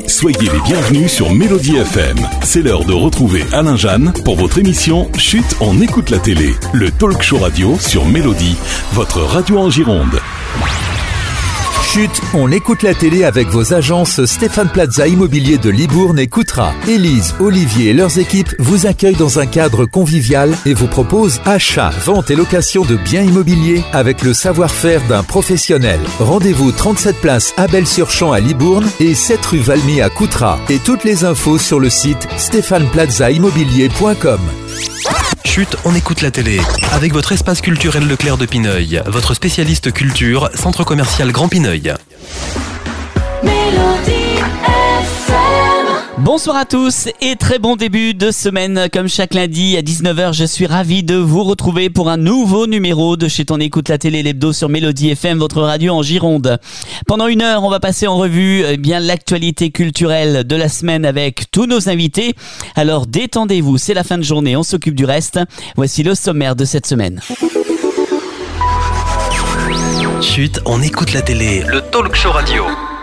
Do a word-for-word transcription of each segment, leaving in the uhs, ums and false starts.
Soyez les bienvenus sur Mélodie F M. C'est l'heure de retrouver Alain Jeanne pour votre émission Chut, on écoute la télé. Le talk show radio sur Mélodie, votre radio en Gironde. Chut, on écoute la télé avec vos agences Stéphane Plaza Immobilier de Libourne et Coutras. Élise, Olivier et leurs équipes vous accueillent dans un cadre convivial et vous proposent achat, vente et location de biens immobiliers avec le savoir-faire d'un professionnel. Rendez-vous trente-sept place Abel-sur-Champ à Libourne et sept rue Valmy à Coutras. Et toutes les infos sur le site stéphane plaza immobilier point com. Chut, on écoute la télé. Avec votre espace culturel Leclerc de Pineuil, votre spécialiste culture, centre commercial Grand Pineuil. Mélodie F M. Bonsoir à tous et très bon début de semaine. Comme chaque lundi à dix-neuf heures, je suis ravi de vous retrouver pour un nouveau numéro de Chut, on écoute la télé, l'hebdo sur Mélodie F M, votre radio en Gironde. Pendant une heure, on va passer en revue eh bien l'actualité culturelle de la semaine avec tous nos invités. Alors détendez-vous, c'est la fin de journée, on s'occupe du reste. Voici le sommaire de cette semaine. Chut, on écoute la télé, le talk show radio.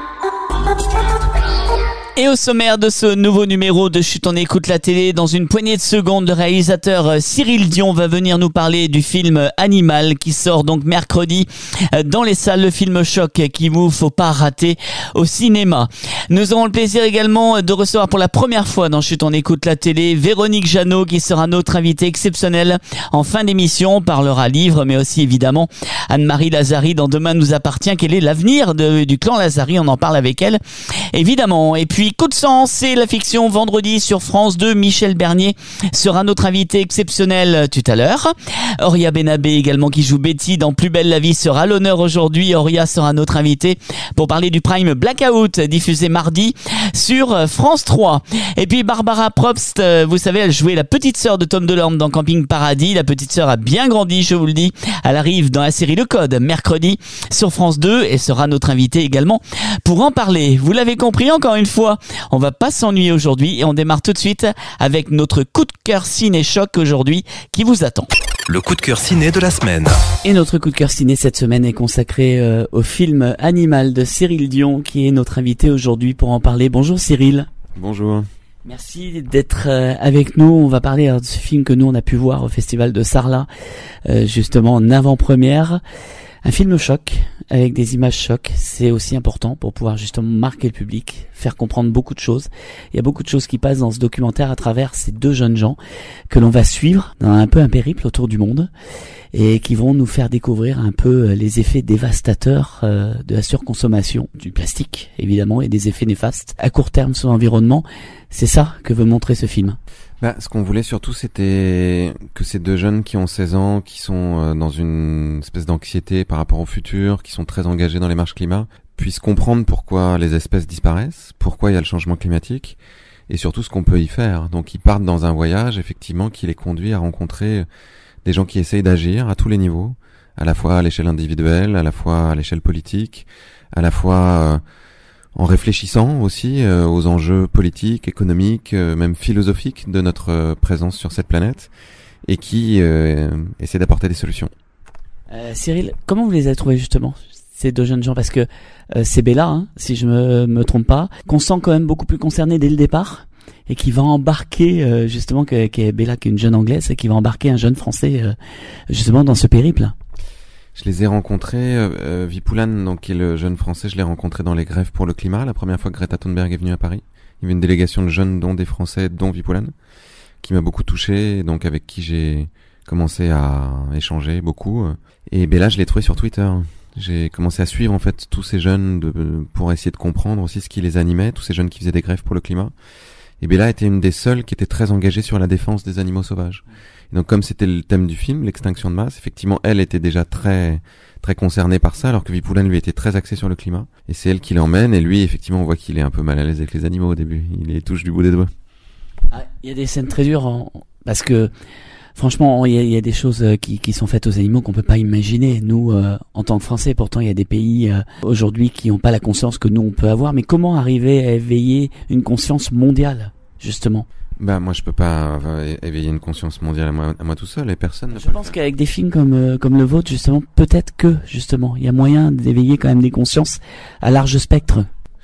Et au sommaire de ce nouveau numéro de Chut, on écoute la télé, dans une poignée de secondes, le réalisateur Cyril Dion va venir nous parler du film Animal qui sort donc mercredi dans les salles, le film choc qu'il vous faut pas rater au cinéma. Nous aurons le plaisir également de recevoir pour la première fois dans Chut, on écoute la télé Véronique Jeannot qui sera notre invitée exceptionnelle en fin d'émission. On parlera livre mais aussi évidemment Anne-Marie Lazari dans Demain nous appartient. Quel est l'avenir de, du clan Lazari? On en parle avec elle évidemment. Et puis Coup de sang, c'est la fiction vendredi sur France deux. Michel Bernier sera notre invité exceptionnel tout à l'heure. Auria Benabé également qui joue Betty dans Plus belle la vie sera à l'honneur aujourd'hui. Auria sera notre invité pour parler du Prime Blackout diffusé mardi sur France trois. Et puis Barbara Probst, vous savez, elle jouait la petite sœur de Tom Delorme dans Camping Paradis. La petite sœur a bien grandi, je vous le dis. Elle arrive dans la série Le Code mercredi sur France deux et sera notre invité également pour en parler. Vous l'avez compris, encore une fois, on va pas s'ennuyer aujourd'hui et on démarre tout de suite avec notre coup de cœur ciné-choc aujourd'hui qui vous attend. Le coup de cœur ciné de la semaine. Et notre coup de cœur ciné cette semaine est consacré euh, au film Animal de Cyril Dion qui est notre invité aujourd'hui pour en parler. Bonjour Cyril. Bonjour. Merci d'être euh, avec nous. On va parler euh, de ce film que nous on a pu voir au festival de Sarlat, euh, justement en avant-première. Un film choc, avec des images choc, c'est aussi important pour pouvoir justement marquer le public, faire comprendre beaucoup de choses. Il y a beaucoup de choses qui passent dans ce documentaire à travers ces deux jeunes gens que l'on va suivre dans un peu un périple autour du monde et qui vont nous faire découvrir un peu les effets dévastateurs euh, de la surconsommation du plastique, évidemment, et des effets néfastes à court terme sur l'environnement. C'est ça que veut montrer ce film. Bah, ce qu'on voulait surtout, c'était que ces deux jeunes qui ont seize ans, qui sont euh, dans une espèce d'anxiété par rapport au futur, qui sont très engagés dans les marches climat, puissent comprendre pourquoi les espèces disparaissent, pourquoi il y a le changement climatique, et surtout ce qu'on peut y faire. Donc ils partent dans un voyage, effectivement, qui les conduit à rencontrer des gens qui essayent d'agir à tous les niveaux, à la fois à l'échelle individuelle, à la fois à l'échelle politique, à la fois... Euh, en réfléchissant aussi euh, aux enjeux politiques, économiques, euh, même philosophiques de notre euh, présence sur cette planète et qui euh, essaie d'apporter des solutions. Euh, Cyril, comment vous les avez trouvés justement, ces deux jeunes gens? Parce que euh, c'est Bella, hein, si je me, me trompe pas, qu'on sent quand même beaucoup plus concerné dès le départ et qui va embarquer euh, justement, que, qui est Bella qui est une jeune anglaise et qui va embarquer un jeune français euh, justement dans ce périple. Je les ai rencontrés, euh, Vipoulan, donc qui est le jeune français, je l'ai rencontré dans les grèves pour le climat, la première fois que Greta Thunberg est venue à Paris. Il y avait une délégation de jeunes, dont des Français, dont Vipoulan, qui m'a beaucoup touché, donc avec qui j'ai commencé à échanger beaucoup. Et Bella, je l'ai trouvé sur Twitter. J'ai commencé à suivre en fait tous ces jeunes de, pour essayer de comprendre aussi ce qui les animait, tous ces jeunes qui faisaient des grèves pour le climat. Et Bella était une des seules qui était très engagée sur la défense des animaux sauvages. Et donc comme c'était le thème du film, l'extinction de masse, effectivement elle était déjà très très concernée par ça, alors que Vipoulan lui était très axé sur le climat. Et c'est elle qui l'emmène, et lui effectivement on voit qu'il est un peu mal à l'aise avec les animaux au début, il les touche du bout des doigts. Ah, il y a des scènes très dures, en... parce que franchement il y a, il y a des choses qui, qui sont faites aux animaux qu'on peut pas imaginer. Nous euh, en tant que Français, pourtant il y a des pays euh, aujourd'hui qui n'ont pas la conscience que nous on peut avoir, mais comment arriver à éveiller une conscience mondiale justement? Bah moi je peux pas éveiller une conscience mondiale à moi, à moi tout seul, et personne ne je peut pense qu'avec des films comme euh, comme le vôtre justement, peut-être que justement il y a moyen d'éveiller quand même des consciences à large spectre.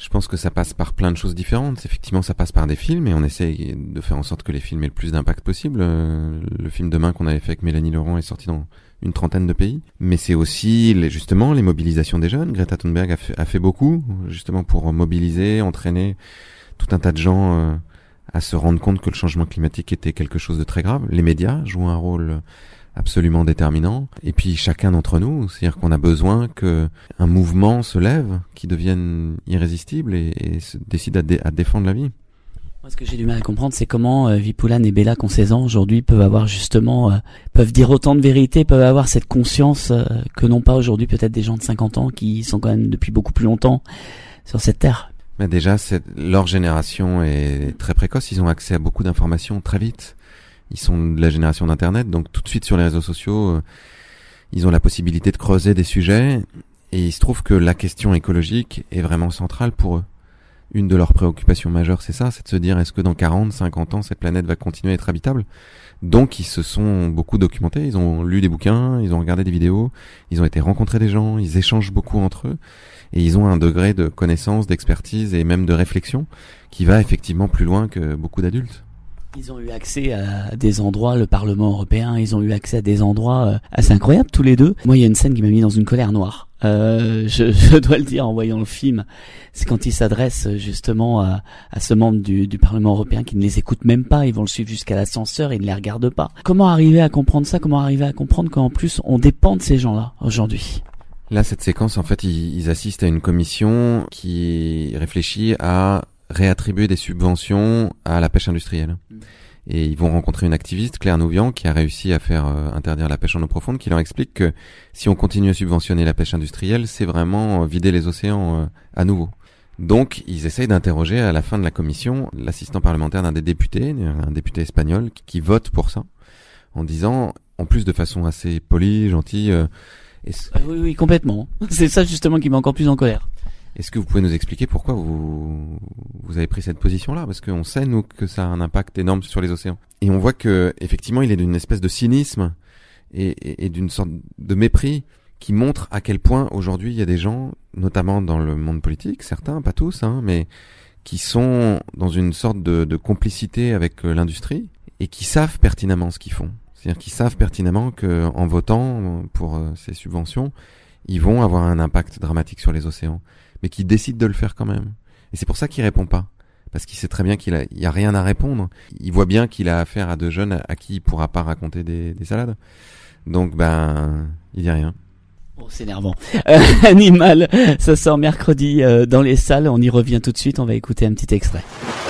Je pense que ça passe par plein de choses différentes. Effectivement, ça passe par des films et on essaye de faire en sorte que les films aient le plus d'impact possible. Euh, le film Demain qu'on avait fait avec Mélanie Laurent est sorti dans une trentaine de pays. Mais c'est aussi les, justement les mobilisations des jeunes. Greta Thunberg a fait, a fait beaucoup justement pour mobiliser, entraîner tout un tas de gens euh, à se rendre compte que le changement climatique était quelque chose de très grave. Les médias jouent un rôle absolument déterminant. Et puis chacun d'entre nous, c'est-à-dire qu'on a besoin que un mouvement se lève, qui devienne irrésistible et, et se décide à, dé- à défendre la vie. Moi, ce que j'ai du mal à comprendre, c'est comment euh, Vipoulane et Bella, qui ont seize ans aujourd'hui, peuvent avoir justement, euh, peuvent dire autant de vérité, peuvent avoir cette conscience euh, que n'ont pas aujourd'hui peut-être des gens de cinquante ans qui sont quand même depuis beaucoup plus longtemps sur cette terre. Mais déjà, c'est, leur génération est très précoce. Ils ont accès à beaucoup d'informations très vite. Ils sont de la génération d'Internet, donc tout de suite sur les réseaux sociaux, euh, ils ont la possibilité de creuser des sujets. Et il se trouve que la question écologique est vraiment centrale pour eux. Une de leurs préoccupations majeures, c'est ça, c'est de se dire est-ce que dans quarante, cinquante ans, cette planète va continuer à être habitable ? Donc ils se sont beaucoup documentés, ils ont lu des bouquins, ils ont regardé des vidéos, ils ont été rencontrer des gens, ils échangent beaucoup entre eux. Et ils ont un degré de connaissance, d'expertise et même de réflexion qui va effectivement plus loin que beaucoup d'adultes. Ils ont eu accès à des endroits, le Parlement européen, ils ont eu accès à des endroits euh, assez incroyables tous les deux. Moi, il y a une scène qui m'a mis dans une colère noire. Euh, je, je dois le dire en voyant le film. C'est quand ils s'adressent justement à, à ce membre du, du Parlement européen qui ne les écoute même pas. Ils vont le suivre jusqu'à l'ascenseur et ils ne les regardent pas. Comment arriver à comprendre ça ? Comment arriver à comprendre qu'en plus on dépend de ces gens-là aujourd'hui ? Là, cette séquence, en fait, ils, ils assistent à une commission qui réfléchit à réattribuer des subventions à la pêche industrielle. Mmh. Et ils vont rencontrer une activiste, Claire Nouvian, qui a réussi à faire euh, interdire la pêche en eau profonde, qui leur explique que si on continue à subventionner la pêche industrielle, c'est vraiment euh, vider les océans euh, à nouveau. Donc, ils essayent d'interroger à la fin de la commission l'assistant parlementaire d'un des députés, un député espagnol, qui, qui vote pour ça, en disant, en plus de façon assez polie, gentille... Euh, euh, oui, oui, complètement. C'est ça justement qui met encore plus en colère. Est-ce que vous pouvez nous expliquer pourquoi vous vous avez pris cette position-là ? Parce qu'on sait, nous, que ça a un impact énorme sur les océans. Et on voit que, effectivement, il est d'une espèce de cynisme et, et, et d'une sorte de mépris qui montre à quel point, aujourd'hui, il y a des gens, notamment dans le monde politique, certains, pas tous, hein, mais qui sont dans une sorte de, de complicité avec l'industrie et qui savent pertinemment ce qu'ils font. C'est-à-dire qu'ils savent pertinemment qu'en votant pour euh, ces subventions, ils vont avoir un impact dramatique sur les océans, mais qui décide de le faire quand même. Et c'est pour ça qu'il répond pas. Parce qu'il sait très bien qu'il a, il y a rien à répondre. Il voit bien qu'il a affaire à deux jeunes à qui il pourra pas raconter des, des salades. Donc, ben, il dit rien. Oh, c'est énervant. Euh, Animal, ça sort mercredi euh, dans les salles. On y revient tout de suite. On va écouter un petit extrait.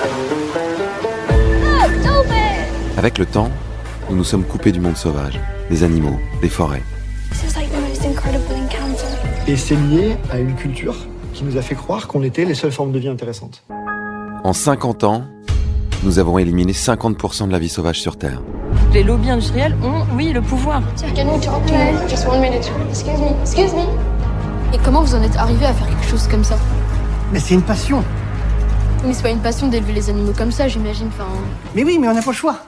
Avec le temps, nous nous sommes coupés du monde sauvage, des animaux, des forêts. Et c'est lié à une culture qui nous a fait croire qu'on était les seules formes de vie intéressantes. En cinquante ans, nous avons éliminé cinquante pour cent de la vie sauvage sur Terre. Les lobbies industriels ont, oui, le pouvoir. Et comment vous en êtes arrivé à faire quelque chose comme ça ? Mais c'est une passion. Mais c'est pas une passion d'élever les animaux comme ça, j'imagine. Enfin... Mais oui, mais on n'a pas le choix.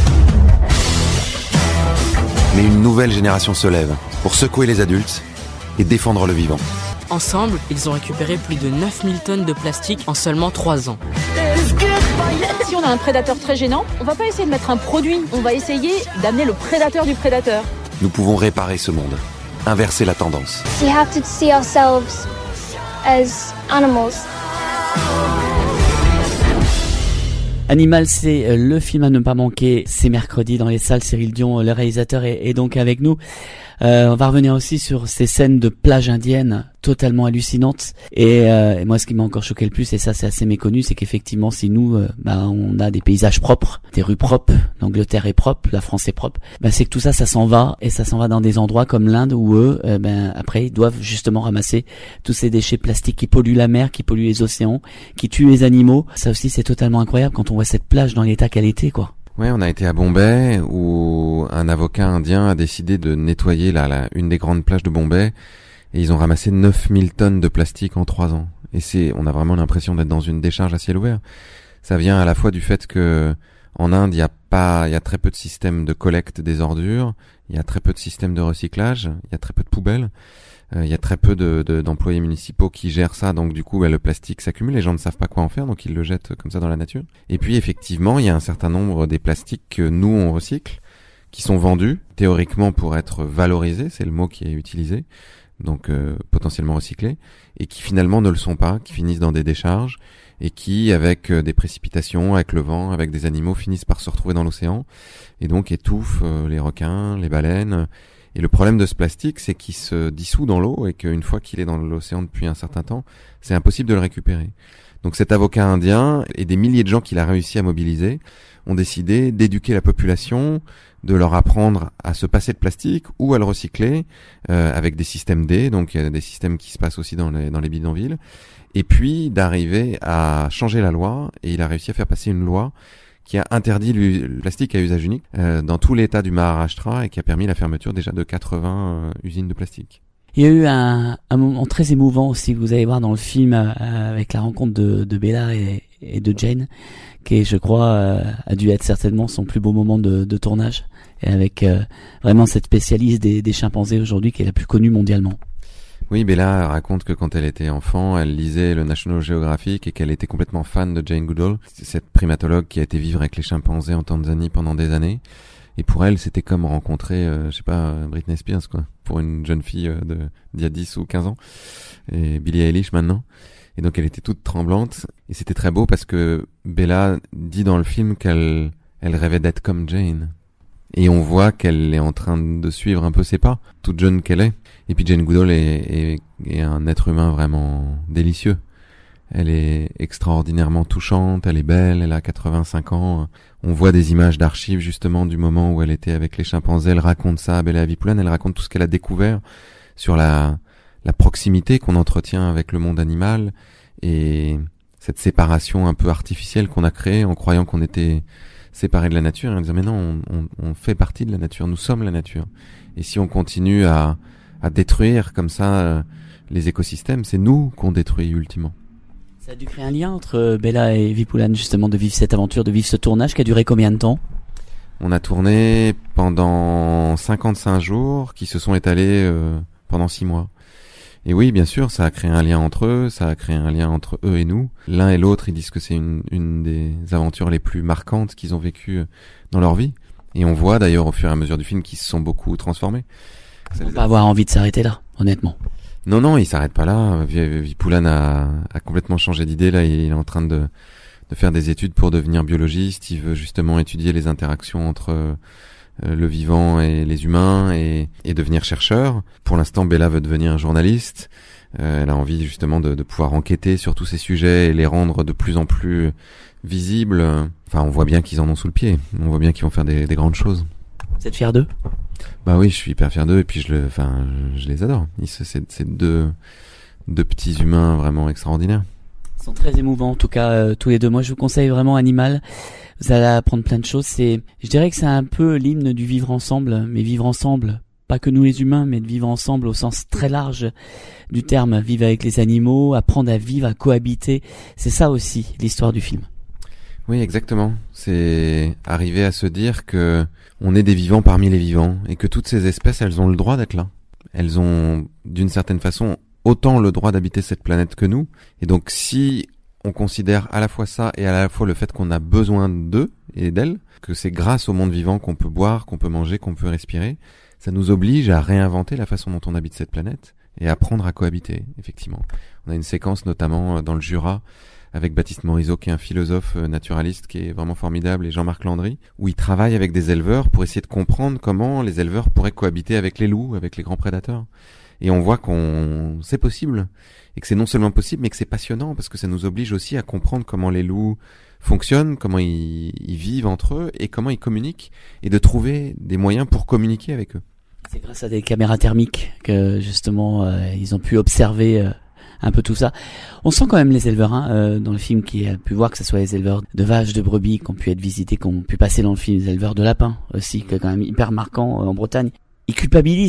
Mais une nouvelle génération se lève pour secouer les adultes et défendre le vivant. Ensemble, ils ont récupéré plus de neuf mille tonnes de plastique en seulement trois ans. Si on a un prédateur très gênant, on va pas essayer de mettre un produit, on va essayer d'amener le prédateur du prédateur. Nous pouvons réparer ce monde, inverser la tendance. We have to see ourselves as animals. Animal, c'est le film à ne pas manquer. C'est mercredi dans les salles. Cyril Dion, le réalisateur, est, est donc avec nous. Euh, on va revenir aussi sur ces scènes de plage indienne totalement hallucinantes. Et, euh, et moi, ce qui m'a encore choqué le plus, et ça c'est assez méconnu, c'est qu'effectivement, si nous, euh, bah, on a des paysages propres, des rues propres, l'Angleterre est propre, la France est propre, bah, c'est que tout ça, ça s'en va, et ça s'en va dans des endroits comme l'Inde où eux, euh, ben après, ils doivent justement ramasser tous ces déchets plastiques qui polluent la mer, qui polluent les océans, qui tuent les animaux. Ça aussi, c'est totalement incroyable quand on voit cette plage dans l'état qu'elle était, quoi. Ouais, on a été à Bombay où un avocat indien a décidé de nettoyer la, la une des grandes plages de Bombay et ils ont ramassé neuf mille tonnes de plastique en trois ans. Et c'est, on a vraiment l'impression d'être dans une décharge à ciel ouvert. Ça vient à la fois du fait que En Inde, il y a pas, il y a très peu de systèmes de collecte des ordures, il y a très peu de systèmes de recyclage, il y a très peu de poubelles, euh, il y a très peu de, de, d'employés municipaux qui gèrent ça, donc du coup, bah, le plastique s'accumule, les gens ne savent pas quoi en faire, donc ils le jettent comme ça dans la nature. Et puis, effectivement, il y a un certain nombre des plastiques que nous, on recycle, qui sont vendus, théoriquement pour être valorisés, c'est le mot qui est utilisé, donc euh, potentiellement recyclés, et qui finalement ne le sont pas, qui finissent dans des décharges, et qui, avec euh, des précipitations, avec le vent, avec des animaux, finissent par se retrouver dans l'océan, et donc étouffent euh, les requins, les baleines. Et le problème de ce plastique, c'est qu'il se dissout dans l'eau, et qu'une fois qu'il est dans l'océan depuis un certain temps, c'est impossible de le récupérer. Donc cet avocat indien, et des milliers de gens qu'il a réussi à mobiliser, ont décidé d'éduquer la population, de leur apprendre à se passer de plastique ou à le recycler euh, avec des systèmes D, donc il y a des systèmes qui se passent aussi dans les, dans les bidonvilles, et puis d'arriver à changer la loi, et il a réussi à faire passer une loi qui a interdit le plastique à usage unique euh, dans tout l'état du Maharashtra et qui a permis la fermeture déjà de quatre-vingts euh, usines de plastique. Il y a eu un, un moment très émouvant aussi que vous allez voir dans le film euh, avec la rencontre de, de Bella et, et de Jane, qui, je crois, euh, a dû être certainement son plus beau moment de, de tournage, et avec euh, vraiment cette spécialiste des, des chimpanzés aujourd'hui qui est la plus connue mondialement. Oui, Bella raconte que quand elle était enfant, elle lisait le National Geographic et qu'elle était complètement fan de Jane Goodall, cette primatologue qui a été vivre avec les chimpanzés en Tanzanie pendant des années. Et pour elle, c'était comme rencontrer, euh, je sais pas, Britney Spears, quoi, pour une jeune fille euh, de d'il y a dix ou quinze ans, et Billie Eilish maintenant. Et donc elle était toute tremblante, et c'était très beau parce que Bella dit dans le film qu'elle elle rêvait d'être comme Jane. Et on voit qu'elle est en train de suivre un peu ses pas, toute jeune qu'elle est. Et puis Jane Goodall est, est, est un être humain vraiment délicieux. Elle est extraordinairement touchante, elle est belle, elle a quatre-vingt-cinq ans. On voit des images d'archives justement du moment où elle était avec les chimpanzés. Elle raconte ça à Bella Vipulan, elle raconte tout ce qu'elle a découvert sur la, la proximité qu'on entretient avec le monde animal et cette séparation un peu artificielle qu'on a créée en croyant qu'on était séparés de la nature. Et en disant mais non, on, on, on fait partie de la nature, nous sommes la nature. Et si on continue à, à détruire comme ça euh, les écosystèmes, c'est nous qu'on détruit ultimement. Ça a dû créer un lien entre Bella et Vipulan, justement, de vivre cette aventure, de vivre ce tournage qui a duré combien de temps ? On a tourné pendant cinquante-cinq jours qui se sont étalés euh, pendant six mois. Et oui, bien sûr, ça a créé un lien entre eux, ça a créé un lien entre eux et nous. L'un et l'autre, ils disent que c'est une, une des aventures les plus marquantes qu'ils ont vécues dans leur vie. Et on voit d'ailleurs au fur et à mesure du film qu'ils se sont beaucoup transformés. On va pas avoir envie de s'arrêter là, honnêtement. Non, non, il s'arrête pas là. Vipulan a, a complètement changé d'idée. Là, il est en train de, de faire des études pour devenir biologiste. Il veut justement étudier les interactions entre euh, le vivant et les humains et, et devenir chercheur. Pour l'instant, Bella veut devenir journaliste. Euh, elle a envie justement de, de pouvoir enquêter sur tous ces sujets et les rendre de plus en plus visibles. Enfin, on voit bien qu'ils en ont sous le pied. On voit bien qu'ils vont faire des, des grandes choses. Vous êtes fier d'eux ? Bah oui, je suis hyper fier d'eux et puis je le, enfin, je, je les adore. Ils, c'est, c'est deux, deux petits humains vraiment extraordinaires. Ils sont très émouvants, en tout cas, euh, tous les deux. Moi, je vous conseille vraiment Animal. Vous allez apprendre plein de choses. C'est, je dirais que c'est un peu l'hymne du vivre ensemble, mais vivre ensemble, pas que nous les humains, mais de vivre ensemble au sens très large du terme. Vivre avec les animaux, apprendre à vivre, à cohabiter. C'est ça aussi, l'histoire du film. Oui, exactement. C'est arriver à se dire que on est des vivants parmi les vivants et que toutes ces espèces, elles ont le droit d'être là. Elles ont, d'une certaine façon, autant le droit d'habiter cette planète que nous. Et donc, si on considère à la fois ça et à la fois le fait qu'on a besoin d'eux et d'elles, que c'est grâce au monde vivant qu'on peut boire, qu'on peut manger, qu'on peut respirer, ça nous oblige à réinventer la façon dont on habite cette planète et apprendre à cohabiter, effectivement. On a une séquence notamment dans le Jura avec Baptiste Morisot, qui est un philosophe naturaliste qui est vraiment formidable, et Jean-Marc Landry, où il travaille avec des éleveurs pour essayer de comprendre comment les éleveurs pourraient cohabiter avec les loups, avec les grands prédateurs. Et on voit qu'on c'est possible, et que c'est non seulement possible, mais que c'est passionnant, parce que ça nous oblige aussi à comprendre comment les loups fonctionnent, comment ils, ils vivent entre eux, et comment ils communiquent, et de trouver des moyens pour communiquer avec eux. C'est grâce à des caméras thermiques que, justement, euh, ils ont pu observer... Euh un peu tout ça. On sent quand même les éleveurs hein, euh, dans le film, qui a pu voir que ce soit les éleveurs de vaches, de brebis qui ont pu être visités, qui ont pu passer dans le film, les éleveurs de lapins aussi, qui est quand même hyper marquant euh, en Bretagne. Ils culpabilisent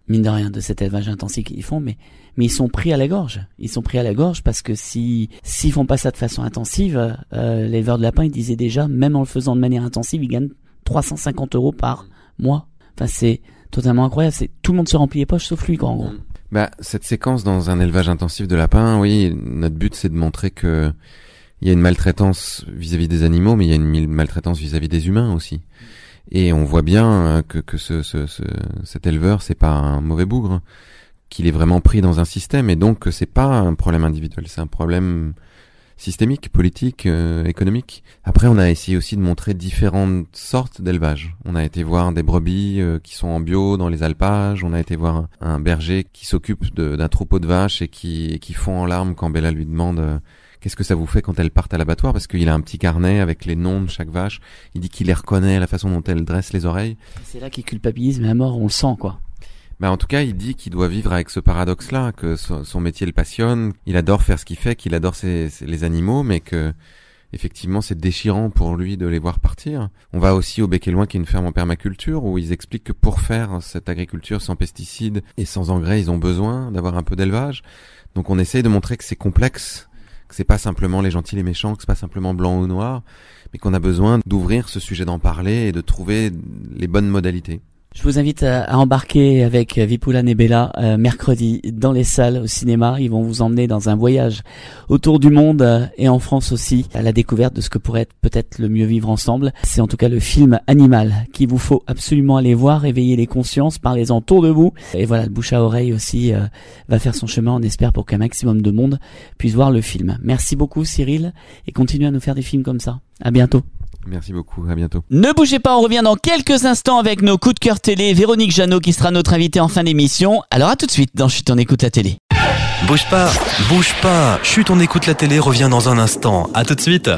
mine de rien, de cet élevage intensif qu'ils font, mais mais ils sont pris à la gorge. Ils sont pris à la gorge parce que si s'ils font pas ça de façon intensive, euh, l'éleveur de lapins, il disait déjà, même en le faisant de manière intensive, ils gagnent trois cent cinquante euros par mois. Enfin, c'est totalement incroyable. C'est tout le monde se remplit les poches sauf lui, quoi, en gros. Bah, cette séquence dans un élevage intensif de lapins, oui, notre but c'est de montrer que il y a une maltraitance vis-à-vis des animaux, mais il y a une maltraitance vis-à-vis des humains aussi. Et on voit bien que que ce, ce, ce cet éleveur, c'est pas un mauvais bougre, qu'il est vraiment pris dans un système, et donc c'est pas un problème individuel, c'est un problème systémique, politique, euh, économique. Après, on a essayé aussi de montrer différentes sortes d'élevage. On a été voir des brebis euh, qui sont en bio dans les alpages. On a été voir un, un berger qui s'occupe de, d'un troupeau de vaches et qui, et qui fond en larmes quand Bella lui demande euh, qu'est-ce que ça vous fait quand elles partent à l'abattoir, parce qu'il a un petit carnet avec les noms de chaque vache. Il dit qu'il les reconnaît à la façon dont elles dressent les oreilles. C'est là qu'il culpabilise, mais à mort, on le sent, quoi. Bah en tout cas, il dit qu'il doit vivre avec ce paradoxe-là, que son, son métier le passionne, il adore faire ce qu'il fait, qu'il adore ses, ses, les animaux, mais que effectivement c'est déchirant pour lui de les voir partir. On va aussi au Bec et Loin, qui est une ferme en permaculture, où ils expliquent que pour faire cette agriculture sans pesticides et sans engrais, ils ont besoin d'avoir un peu d'élevage. Donc on essaye de montrer que c'est complexe, que c'est pas simplement les gentils, les méchants, que c'est pas simplement blanc ou noir, mais qu'on a besoin d'ouvrir ce sujet, d'en parler et de trouver les bonnes modalités. Je vous invite à, à embarquer avec Vipoulane et Bella euh, mercredi dans les salles au cinéma. Ils vont vous emmener dans un voyage autour du monde euh, et en France aussi, à la découverte de ce que pourrait être peut-être le mieux vivre ensemble. C'est en tout cas le film Animal qu'il vous faut absolument aller voir, réveiller les consciences, parlez-en autour de vous. Et voilà, le bouche à oreille aussi euh, va faire son chemin, on espère, pour qu'un maximum de monde puisse voir le film. Merci beaucoup Cyril, et continue à nous faire des films comme ça. À bientôt. Merci beaucoup, à bientôt. Ne bougez pas, on revient dans quelques instants avec nos coups de cœur télé. Véronique Jeannot qui sera notre invitée en fin d'émission. Alors à tout de suite dans Chut, on écoute la télé. Bouge pas, bouge pas. Chut, on écoute la télé revient dans un instant. À tout de suite.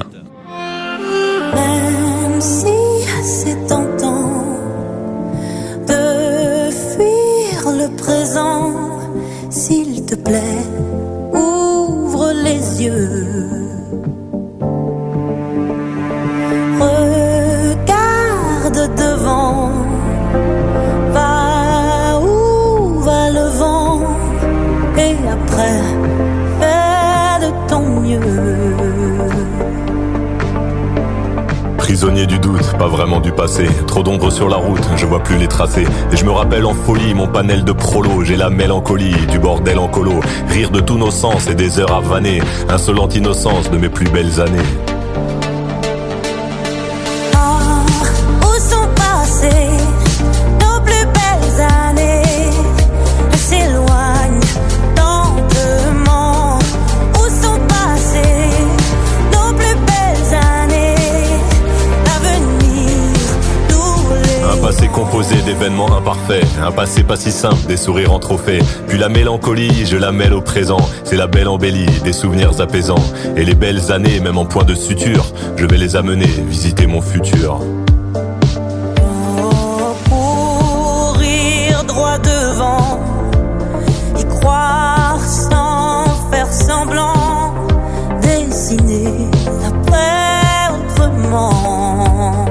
Même si c'est tentant de fuir le présent, s'il te plaît, ouvre les yeux. Regarde devant, va où va le vent, et après, fais de ton mieux. Prisonnier du doute, pas vraiment du passé. Trop d'ombre sur la route, je vois plus les tracés. Et je me rappelle en folie mon panel de prolo. J'ai la mélancolie du bordel en colo. Rire de tous nos sens et des heures à vanner. Insolente innocence de mes plus belles années. Nos plus belles années s'éloignent lentement. Où sont passées nos plus belles années? L'avenir nous les... Un passé composé d'événements imparfaits, un passé pas si simple, des sourires en trophée. Puis la mélancolie, je la mêle au présent. C'est la belle embellie, des souvenirs apaisants. Et les belles années, même en point de suture, je vais les amener visiter mon futur. Droit devant, y croire sans faire semblant, dessiner après autrement.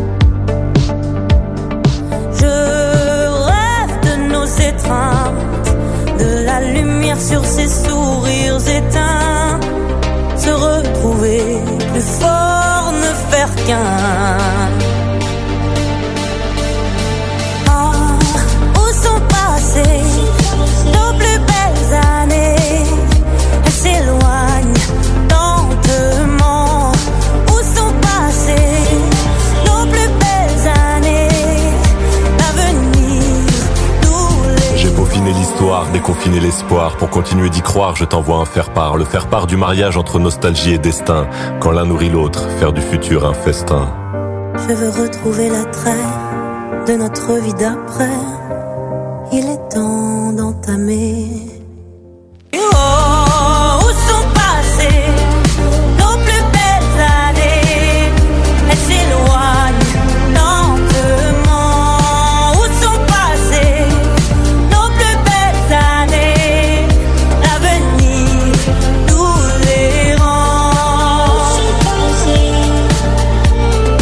Je rêve de nos étreintes, de la lumière sur ces sourires éteints, se retrouver plus fort, ne faire qu'un. Nos plus belles années, elles s'éloignent lentement. Où sont passées nos plus belles années? L'avenir nous les... J'ai peaufiné l'histoire, déconfiné l'espoir. Pour continuer d'y croire, je t'envoie un faire-part. Le faire-part du mariage entre nostalgie et destin. Quand l'un nourrit l'autre, faire du futur un festin. Je veux retrouver l'attrait de notre vie d'après. Il est temps d'entamer. Oh, où sont passées nos plus belles années? Elles s'éloignent lentement. Où sont passées nos plus belles années? L'avenir nous les rend. Où sont passées?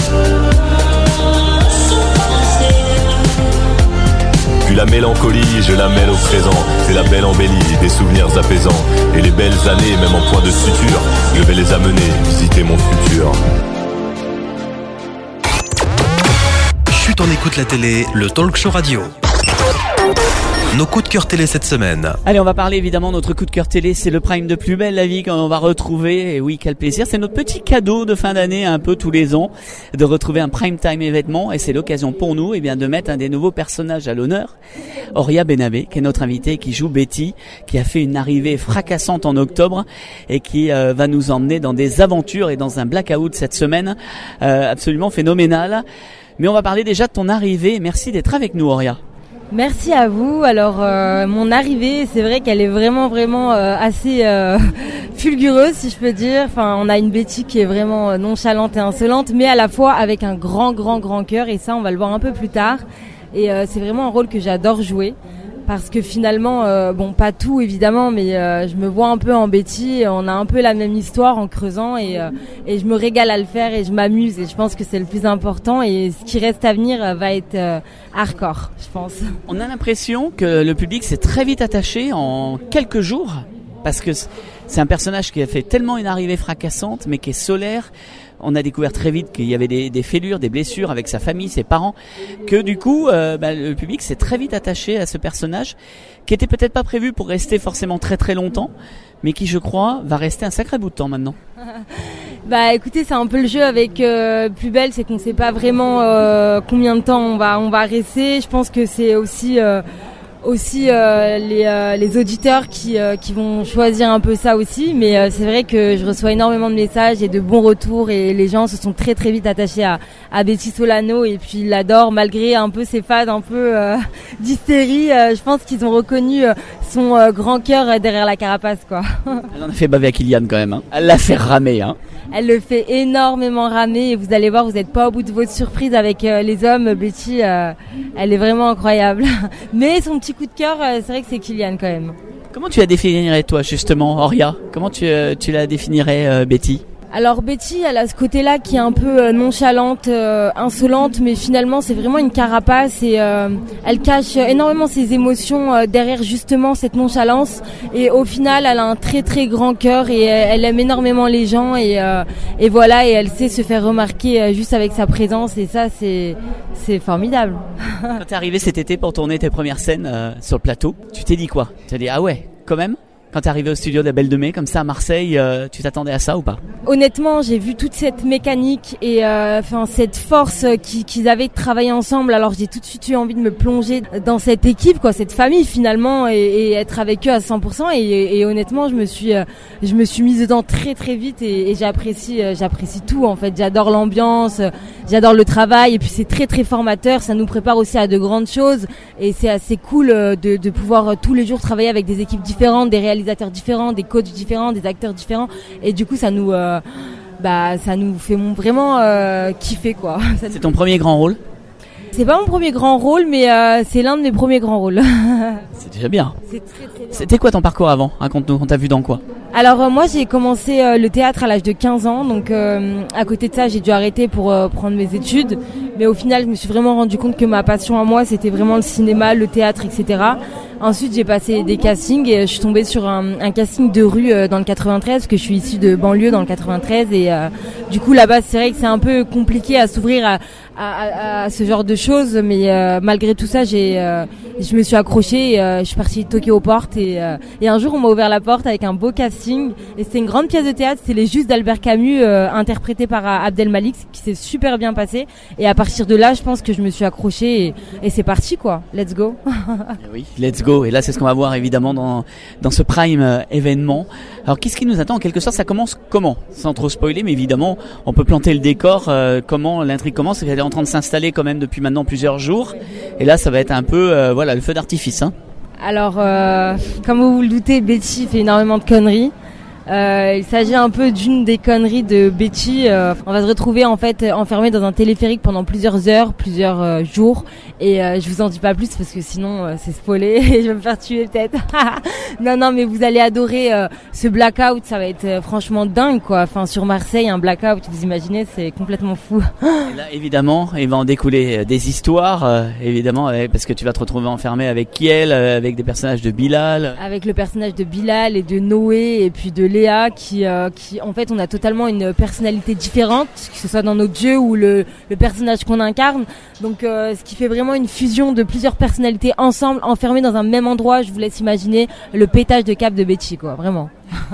Où sont passées? Puis la mélancolie, je la mêle au présent. C'est la belle embellie, des souvenirs apaisants. Et les belles années, même en point de suture, je vais les amener visiter mon futur. Chut, on écoute la télé, le talk show radio. Nos coups de cœur télé cette semaine. Allez, on va parler évidemment de notre coup de cœur télé, c'est le prime de Plus belle la vie qu'on va retrouver. Et oui, quel plaisir, c'est notre petit cadeau de fin d'année un peu tous les ans de retrouver un prime time événement et c'est l'occasion pour nous eh bien de mettre un des nouveaux personnages à l'honneur, Horia Benabé, qui est notre invitée, qui joue Betty, qui a fait une arrivée fracassante en octobre et qui euh, va nous emmener dans des aventures et dans un blackout cette semaine euh, absolument phénoménal. Mais on va parler déjà de ton arrivée. Merci d'être avec nous, Horia. Merci à vous. Alors euh, mon arrivée, c'est vrai qu'elle est vraiment vraiment euh, assez euh, fulgureuse si je peux dire. Enfin, on a une Betty qui est vraiment nonchalante et insolente, mais à la fois avec un grand grand grand cœur et ça on va le voir un peu plus tard. Et euh, c'est vraiment un rôle que j'adore jouer. Parce que finalement, euh, bon, pas tout évidemment, mais euh, je me vois un peu en Betty. On a un peu la même histoire en creusant et, euh, et je me régale à le faire et je m'amuse. Et je pense que c'est le plus important. Et ce qui reste à venir euh, va être euh, hardcore, je pense. On a l'impression que le public s'est très vite attaché en quelques jours. Parce que c'est un personnage qui a fait tellement une arrivée fracassante, mais qui est solaire. On a découvert très vite qu'il y avait des, des fêlures, des blessures avec sa famille, ses parents, que du coup, euh, bah, le public s'est très vite attaché à ce personnage qui était peut-être pas prévu pour rester forcément très très longtemps, mais qui, je crois, va rester un sacré bout de temps maintenant. Bah écoutez, c'est un peu le jeu avec euh, Plus belle, c'est qu'on sait pas vraiment euh, combien de temps on va on va rester. Je pense que c'est aussi euh, aussi euh, les, euh, les auditeurs qui, euh, qui vont choisir un peu ça aussi, mais euh, c'est vrai que je reçois énormément de messages et de bons retours et les gens se sont très très vite attachés à, à Betty Solano et puis ils l'adorent malgré un peu ses phases un peu euh, d'hystérie. Euh, je pense qu'ils ont reconnu euh, son euh, grand cœur derrière la carapace quoi. Elle en a fait baver à Kylian quand même, hein. Elle l'a fait ramer hein. Elle le fait énormément ramer et vous allez voir, vous n'êtes pas au bout de votre surprise avec euh, les hommes. Betty, euh, elle est vraiment incroyable. Mais son petit coup de cœur, euh, c'est vrai que c'est Kylian quand même. Comment tu la définirais toi justement, Horia ? Comment tu, euh, tu la définirais euh, Betty ? Alors Betty, elle a ce côté-là qui est un peu euh, nonchalante, euh, insolente, mais finalement c'est vraiment une carapace et euh, elle cache énormément ses émotions euh, derrière justement cette nonchalance. Et au final, elle a un très très grand cœur et euh, elle aime énormément les gens et, euh, et voilà, et elle sait se faire remarquer euh, juste avec sa présence et ça c'est c'est formidable. Quand t'es arrivée cet été pour tourner tes premières scènes euh, sur le plateau, tu t'es dit quoi ? Tu t'es dit ah ouais, quand même ? Quand t'es arrivé au studio de la Belle de Mai, comme ça à Marseille, euh, tu t'attendais à ça ou pas ? Honnêtement, j'ai vu toute cette mécanique et euh, enfin cette force qui, qu'ils avaient de travailler ensemble. Alors j'ai tout de suite eu envie de me plonger dans cette équipe, quoi, cette famille finalement, et, et être avec eux à cent pour cent. Et, et honnêtement, je me suis, euh, je me suis mise dedans très très vite et, et j'apprécie, euh, j'apprécie tout en fait. J'adore l'ambiance, euh, j'adore le travail et puis c'est très très formateur. Ça nous prépare aussi à de grandes choses et c'est assez cool euh, de, de pouvoir euh, tous les jours travailler avec des équipes différentes, des réalisateurs différents, des coachs différents, des acteurs différents et du coup ça nous euh, bah ça nous fait vraiment euh, kiffer quoi. Ça c'est nous... ton premier grand rôle ? C'est pas mon premier grand rôle mais euh, c'est l'un de mes premiers grands rôles. C'est déjà bien. C'est très très bien. C'était quoi ton parcours avant ? Raconte-nous, on t'a vu dans quoi ? Alors euh, moi j'ai commencé euh, le théâtre à l'âge de quinze ans, donc euh, à côté de ça j'ai dû arrêter pour euh, prendre mes études, mais au final je me suis vraiment rendu compte que ma passion à moi c'était vraiment le cinéma, le théâtre, et cetera. Ensuite j'ai passé des castings et je suis tombée sur un, un casting de rue euh, dans le quatre-vingt-treize, parce que je suis issue de banlieue dans le quatre-vingt-treize et euh, du coup là-bas c'est vrai que c'est un peu compliqué à s'ouvrir à, à, à, à ce genre de choses, mais euh, malgré tout ça j'ai, euh, je me suis accrochée et euh, je suis partie toquer aux portes et, euh, et un jour on m'a ouvert la porte avec un beau casting et c'était une grande pièce de théâtre, c'était Les Justes d'Albert Camus euh, interprété par euh, Abdel Malik qui s'est super bien passé et à partir de là je pense que je me suis accrochée et, et c'est parti quoi, let's go. Oui, let's go, et là c'est ce qu'on va voir évidemment dans, dans ce prime euh, événement. Alors qu'est-ce qui nous attend en quelque sorte ? Ça commence comment ? Sans trop spoiler, mais évidemment on peut planter le décor, euh, comment l'intrigue commence, elle est en train de s'installer quand même depuis maintenant plusieurs jours et là ça va être un peu euh, voilà le feu d'artifice hein. Alors, euh, comme vous vous le doutez, Betty fait énormément de conneries. Euh, il s'agit un peu d'une des conneries de Betty. Euh, on va se retrouver en fait enfermé dans un téléphérique pendant plusieurs heures, plusieurs euh, jours. Et euh, je vous en dis pas plus parce que sinon euh, c'est spoilé et je vais me faire tuer peut-être. non non mais vous allez adorer euh, ce blackout, ça va être euh, franchement dingue quoi. Enfin sur Marseille un blackout, vous imaginez, c'est complètement fou. Et là évidemment il va en découler des histoires euh, évidemment euh, parce que tu vas te retrouver enfermé avec Kiel, euh, avec des personnages de Bilal. Avec le personnage de Bilal et de Noé et puis de Léa qui euh, qui en fait on a totalement une personnalité différente, que ce soit dans notre jeu ou le le personnage qu'on incarne. Donc euh, ce qui fait vraiment une fusion de plusieurs personnalités ensemble, enfermées dans un même endroit. Je vous laisse imaginer le pétage de cap de Betty, quoi, vraiment.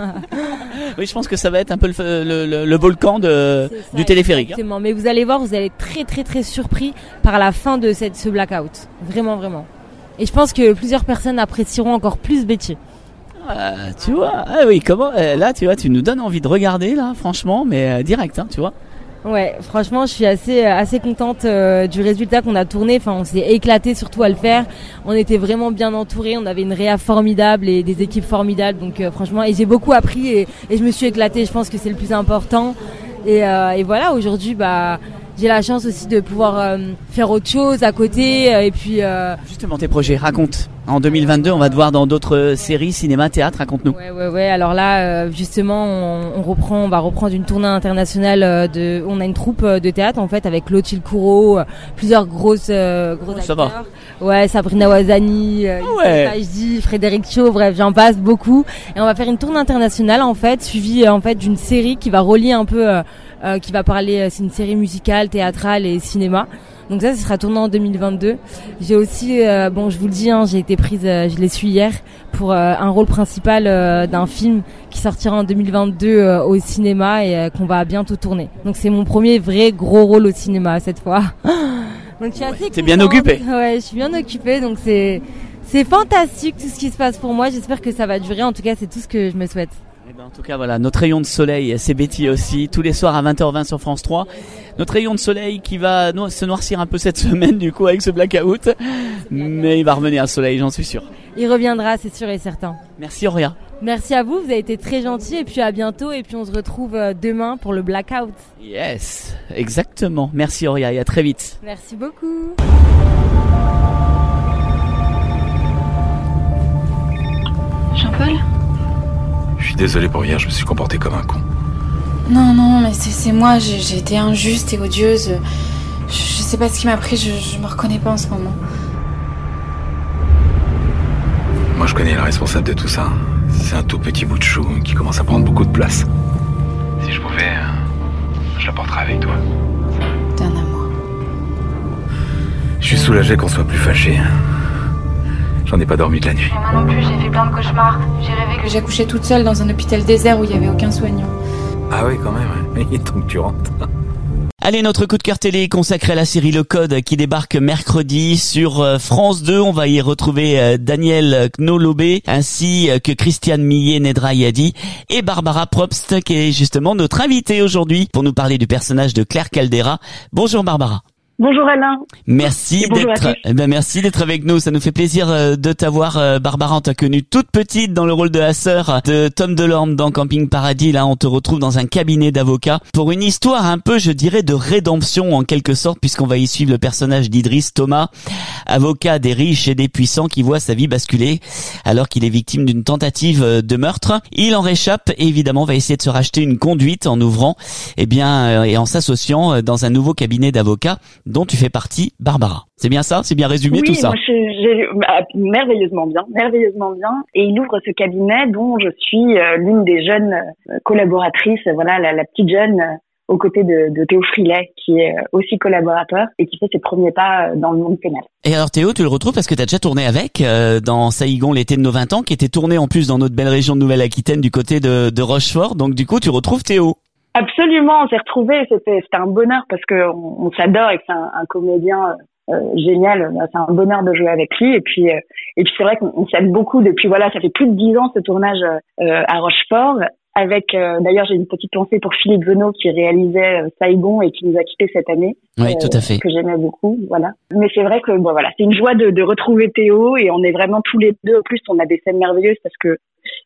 Oui, je pense que ça va être un peu le, le, le, le volcan de, ça, du téléphérique. Exactement, hein. Mais vous allez voir, vous allez être très très très surpris par la fin de cette, ce blackout. Vraiment, vraiment. Et je pense que plusieurs personnes apprécieront encore plus Betty. Ah, tu vois, ah oui, comment, là, tu vois, tu nous donnes envie de regarder, là, franchement, mais euh, direct, hein, tu vois. Ouais, franchement, je suis assez assez contente euh, du résultat qu'on a tourné. Enfin, on s'est éclaté surtout à le faire. On était vraiment bien entourés. On avait une réa formidable et des équipes formidables. Donc euh, franchement, et j'ai beaucoup appris et, et je me suis éclatée. Je pense que c'est le plus important. Et, euh, et voilà, aujourd'hui, bah, j'ai la chance aussi de pouvoir euh, faire autre chose à côté. Euh, et puis euh... justement, tes projets, raconte. En deux mille vingt-deux, on va te voir dans d'autres séries, cinéma, théâtre, raconte-nous. Ouais, ouais, ouais. Alors là, euh, justement, on, on reprend, on va reprendre une tournée internationale euh, de, on a une troupe de théâtre, en fait, avec Clotilde Courreau, euh, plusieurs grosses, euh, gros acteurs. Ça va. Ouais, Sabrina Ouazani, euh, ouais. Sajdi, Frédéric Chaud, bref, j'en passe beaucoup. Et on va faire une tournée internationale, en fait, suivie, euh, en fait, d'une série qui va relier un peu, euh, euh, qui va parler, euh, c'est une série musicale, théâtrale et cinéma. Donc ça, ce sera tourné en deux mille vingt-deux. J'ai aussi, euh, bon, je vous le dis, hein, j'ai été prise, euh, je l'ai su hier, pour euh, un rôle principal euh, d'un film qui sortira en deux mille vingt-deux euh, au cinéma et euh, qu'on va bientôt tourner. Donc c'est mon premier vrai gros rôle au cinéma cette fois. Donc je suis assez. T'es bien occupée. Ouais, je suis bien occupée, donc c'est c'est fantastique tout ce qui se passe pour moi. J'espère que ça va durer. En tout cas, c'est tout ce que je me souhaite. Eh ben, en tout cas, voilà, notre rayon de soleil, c'est Betty aussi, tous les soirs à vingt heures vingt sur France trois. Notre rayon de soleil qui va no- se noircir un peu cette semaine, du coup, avec ce blackout. Mais il va revenir à soleil, j'en suis sûr. Il reviendra, c'est sûr et certain. Merci Auria. Merci à vous, vous avez été très gentils et puis à bientôt. Et puis on se retrouve demain pour le blackout. Yes, exactement. Merci Auria et à très vite. Merci beaucoup. Jean-Paul ? Je suis désolé pour hier, je me suis comporté comme un con. Non, non, mais c'est, c'est moi, j'ai, j'ai été injuste et odieuse. Je, je sais pas ce qui m'a pris, je, je me reconnais pas en ce moment. Moi je connais le responsable de tout ça. C'est un tout petit bout de chou qui commence à prendre beaucoup de place. Si je pouvais, je la porterais avec toi. T'es un amour. Je suis soulagé qu'on soit plus fâchés. J'en ai pas dormi de la nuit. Moi non plus, j'ai fait plein de cauchemars. J'ai rêvé que j'accouchais toute seule dans un hôpital désert où il y avait aucun soignant. Ah oui, quand même, ouais. Donc tu rentres. Allez, notre coup de cœur télé consacré à la série Le Code qui débarque mercredi sur France deux. On va y retrouver Daniel Knolobé ainsi que Christiane Millet-Nedrayadi et Barbara Probst qui est justement notre invitée aujourd'hui pour nous parler du personnage de Claire Caldera. Bonjour Barbara. Bonjour Alain. Merci d'être, eh ben merci d'être avec nous. Ça nous fait plaisir de t'avoir, Barbara. On t'a connue toute petite dans le rôle de la sœur de Tom Delorme dans Camping Paradis. Là, on te retrouve dans un cabinet d'avocats pour une histoire un peu, je dirais, de rédemption en quelque sorte, puisqu'on va y suivre le personnage d'Idriss Thomas, avocat des riches et des puissants qui voit sa vie basculer alors qu'il est victime d'une tentative de meurtre. Il en réchappe et évidemment va essayer de se racheter une conduite en ouvrant, eh bien, et en s'associant dans un nouveau cabinet d'avocats dont tu fais partie, Barbara. C'est bien ça? C'est bien résumé oui, tout ça? Oui, moi je, j'ai, bah, merveilleusement bien, merveilleusement bien. Et il ouvre ce cabinet dont je suis euh, l'une des jeunes euh, collaboratrices, voilà, la, la petite jeune euh, aux côtés de, de Théo Frilet, qui est euh, aussi collaborateur et qui fait ses premiers pas euh, dans le monde pénal. Et alors Théo, tu le retrouves parce que tu as déjà tourné avec euh, dans Saïgon l'été de nos vingt ans, qui était tourné en plus dans notre belle région de Nouvelle-Aquitaine du côté de, de Rochefort. Donc du coup, tu retrouves Théo. Absolument, on s'est retrouvés, c'était c'était un bonheur parce que on, on s'adore et que c'est un, un comédien euh, génial, c'est un bonheur de jouer avec lui et puis euh, et puis c'est vrai qu'on on s'aime beaucoup depuis voilà, ça fait plus de dix ans ce tournage euh, à Rochefort avec euh, d'ailleurs j'ai une petite pensée pour Philippe Venot qui réalisait euh, Saïgon et qui nous a quittés cette année. Oui, euh, tout à fait. Que j'aimais beaucoup, voilà. Mais c'est vrai que bon voilà, c'est une joie de de retrouver Théo et on est vraiment tous les deux en plus on a des scènes merveilleuses parce que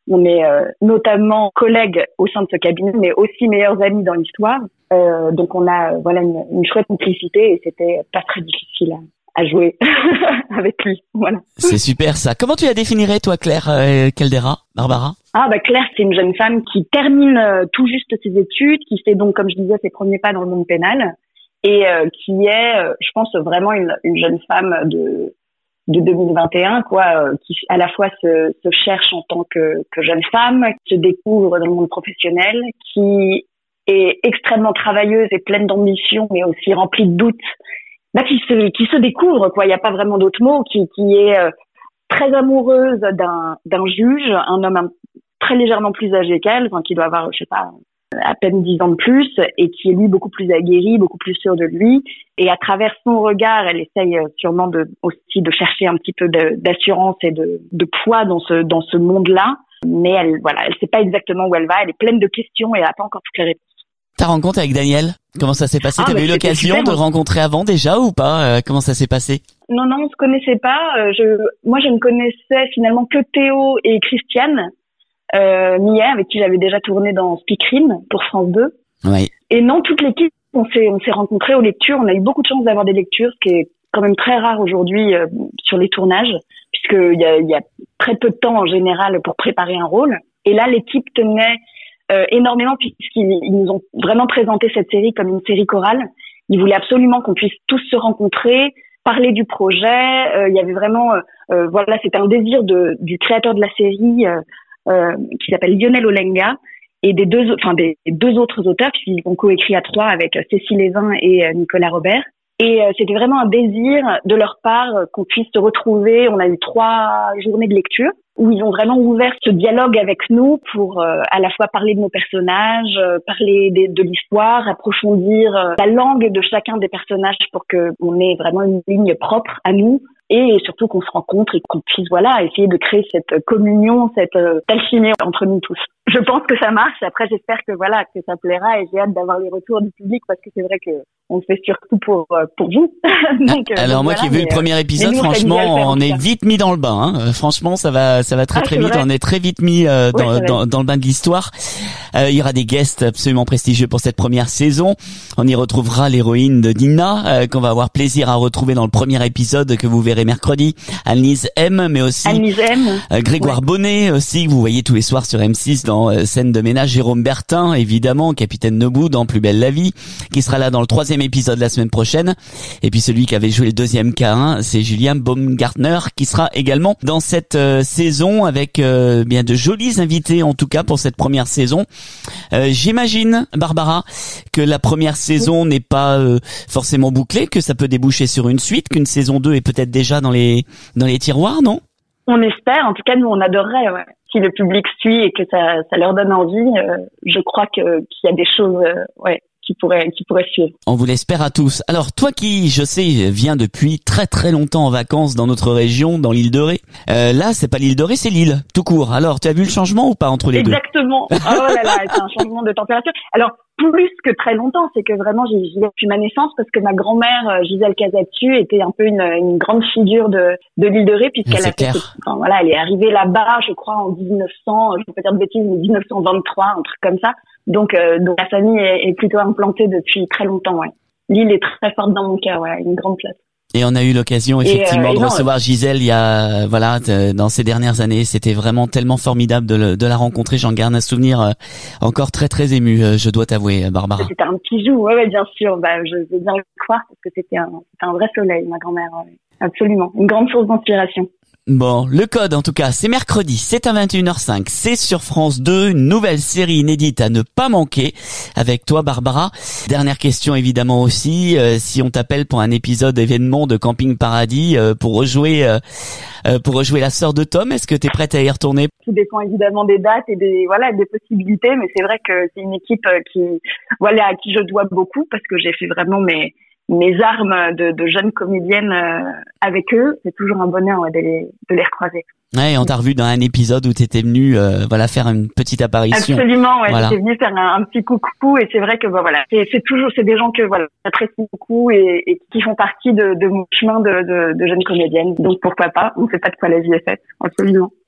On est euh, notamment collègues au sein de ce cabinet, mais aussi meilleurs amis dans l'histoire. Euh, donc on a euh, voilà une, une chouette complicité et c'était pas très difficile à, à jouer avec lui. Voilà. C'est super ça. Comment tu la définirais toi, Claire euh, Caldera, Barbara? Ah bah Claire, c'est une jeune femme qui termine euh, tout juste ses études, qui fait donc, comme je disais, ses premiers pas dans le monde pénal et euh, qui est, euh, je pense, vraiment une, une jeune femme de de deux mille vingt et un, quoi, euh, qui à la fois se, se cherche en tant que, que jeune femme, qui se découvre dans le monde professionnel, qui est extrêmement travailleuse et pleine d'ambition, mais aussi remplie de doutes, bah, qui se qui se découvre, quoi. Il n'y a pas vraiment d'autres mots, qui qui est euh, très amoureuse d'un d'un juge, un homme un, très légèrement plus âgé qu'elle, enfin, qui doit avoir, je sais pas, à peine dix ans de plus, et qui est lui beaucoup plus aguerri, beaucoup plus sûr de lui. Et à travers son regard, elle essaye sûrement de aussi de chercher un petit peu de, d'assurance et de, de poids dans ce dans ce monde-là. Mais elle, voilà, elle sait pas exactement où elle va. Elle est pleine de questions et elle a pas encore toutes les réponses. Ta rencontre avec Daniel, comment ça s'est passé? Ah, T'avais bah, eu l'occasion super, de le rencontrer avant déjà ou pas? euh, Comment ça s'est passé? Non, non, on se connaissait pas. Euh, je, moi, je ne connaissais finalement que Théo et Christiane euh, Millet, avec qui j'avais déjà tourné dans Speakerine pour France deux. Oui. Et non, toute l'équipe, on s'est, on s'est rencontrés aux lectures. On a eu beaucoup de chance d'avoir des lectures, ce qui est quand même très rare aujourd'hui euh, sur les tournages, puisqu'il y a, il y a très peu de temps en général pour préparer un rôle. Et là, l'équipe tenait euh, énormément, puisqu'ils ils nous ont vraiment présenté cette série comme une série chorale. Ils voulaient absolument qu'on puisse tous se rencontrer, parler du projet. Euh, il y avait vraiment, euh, voilà, c'était un désir de, du créateur de la série, euh, euh, qui s'appelle Lionel Olenga, et des deux, enfin des deux autres auteurs, puisqu'ils ont coécrit à trois avec Cécile Lévin et euh, Nicolas Robert. Et euh, c'était vraiment un désir de leur part euh, qu'on puisse se retrouver. On a eu trois journées de lecture où ils ont vraiment ouvert ce dialogue avec nous pour euh, à la fois parler de nos personnages, euh, parler de, de l'histoire, approfondir euh, la langue de chacun des personnages pour que on ait vraiment une ligne propre à nous. Et surtout qu'on se rencontre et qu'on puisse, voilà, essayer de créer cette communion, cette euh, alchimie entre nous tous. Je pense que ça marche. Après, j'espère que voilà, que ça plaira, et j'ai hâte d'avoir les retours du public parce que c'est vrai que on le fait surtout pour euh, pour vous. donc, Alors donc moi voilà, qui ai vu mais, le premier euh, épisode, nous, on franchement, s'est mis à le faire, on en est tout cas. vite mis dans le bain. Hein. Franchement, ça va, ça va très Ah, très c'est vite. vrai. On est très vite mis euh, dans, Oui, c'est vrai. dans, dans le bain de l'histoire. Euh, il y aura des guests absolument prestigieux pour cette première saison. On y retrouvera l'héroïne de Nina, euh, qu'on va avoir plaisir à retrouver dans le premier épisode que vous verrez mercredi. Annelise M, mais aussi Annelise M. euh, Grégoire Ouais. Bonnet aussi, que vous voyez tous les soirs sur M six dans euh, Scène de ménage. Jérôme Bertin, évidemment, Capitaine Nobou dans Plus belle la vie, qui sera là dans le troisième épisode la semaine prochaine. Et puis celui qui avait joué le deuxième K un, c'est Julien Baumgartner, qui sera également dans cette euh, saison avec euh, bien de jolis invités, en tout cas pour cette première saison. Euh, j'imagine, Barbara, que la première saison n'est pas euh, forcément bouclée, que ça peut déboucher sur une suite, qu'une saison deux est peut-être déjà dans les dans les tiroirs, non? On espère. En tout cas, nous, on adorerait. Ouais. Si le public suit et que ça, ça leur donne envie, euh, je crois que qu'il y a des choses, euh, ouais, qui pourraient, qui pourraient suivre. On vous l'espère à tous. Alors, toi qui, je sais, viens depuis très très longtemps en vacances dans notre région, dans l'île de Ré. Euh, là, c'est pas l'île de Ré, c'est l'île, tout court. Alors, tu as vu le changement ou pas entre les Exactement. deux? Oh là là, c'est un changement de température. Alors, plus que très longtemps, c'est que vraiment, j'y j'y vais depuis ma naissance parce que ma grand-mère, euh, Gisèle Casatu, était un peu une, une grande figure de, de l'île de Ré puisqu'elle C'est a fait, clair. enfin, voilà, elle est arrivée là-bas, je crois, en dix-neuf cents, je ne vais pas dire de bêtises, mais dix-neuf cent vingt-trois, un truc comme ça. Donc, euh, donc la famille est, est plutôt implantée depuis très longtemps, ouais. L'île est très forte dans mon cœur, ouais, une grande place. Et on a eu l'occasion effectivement Et, euh, et de non, recevoir Gisèle il y a, voilà, de- dans ces dernières années. C'était vraiment tellement formidable de, le- de la rencontrer. J'en garde un souvenir euh, encore très très ému, euh, je dois t'avouer, Barbara. C'était un petit jou, ouais, ouais, bien sûr. Bah, je vais bien le croire parce que c'était un, c'était un vrai soleil, ma grand-mère. Ouais. Absolument, une grande source d'inspiration. Bon, le code en tout cas, c'est mercredi, c'est à vingt et une heures cinq, c'est sur France deux, une nouvelle série inédite à ne pas manquer avec toi Barbara. Dernière question évidemment aussi, euh, si on t'appelle pour un épisode événement de Camping Paradis euh, pour rejouer euh, euh, pour rejouer la sœur de Tom, est-ce que t'es prête à y retourner? Tout dépend évidemment des dates et des voilà des possibilités, mais c'est vrai que c'est une équipe euh, qui voilà à qui je dois beaucoup parce que j'ai fait vraiment mes mes armes de, de jeune comédienne euh, avec eux. C'est toujours un bonheur ouais, de les de les recroiser. Ouais, on t'a revu dans un épisode où t'étais venu euh, voilà faire une petite apparition. Absolument, ouais, Voilà. j'étais venue faire un, un petit coucou et c'est vrai que bah, voilà, c'est, c'est toujours c'est des gens que voilà j'apprécie beaucoup et, et qui font partie de, de mon chemin de, de, de jeune comédienne. Donc pourquoi pas, on ne sait pas de quoi la vie est faite, absolument.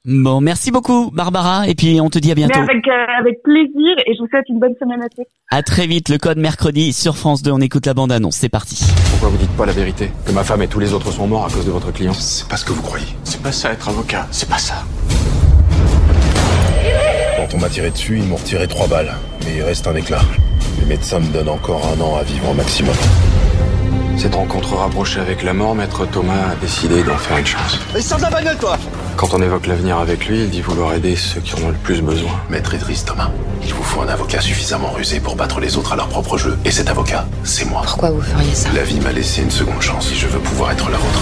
Bon, merci beaucoup Barbara et puis on te dit à bientôt. Mais avec, euh, avec plaisir et je vous souhaite une bonne semaine à tous. À très vite, le code mercredi sur France deux, on écoute la bande-annonce, c'est parti. Pourquoi vous dites pas la vérité? Que ma femme et tous les autres sont morts à cause de votre client? C'est pas ce que vous croyez. C'est pas ça être avocat, c'est pas ça. Quand on m'a tiré dessus, ils m'ont retiré trois balles. Mais il reste un éclat. Les médecins me donnent encore un an à vivre au maximum. Cette rencontre rapprochée avec la mort, maître Thomas a décidé d'en faire une chance. Mais sors de la bagnole, toi! Quand on évoque l'avenir avec lui, il dit vouloir aider ceux qui en ont le plus besoin. Maître Idriss Thomas, il vous faut un avocat suffisamment rusé pour battre les autres à leur propre jeu. Et cet avocat, c'est moi. Pourquoi vous feriez ça? La vie m'a laissé une seconde chance et je veux pouvoir être la vôtre.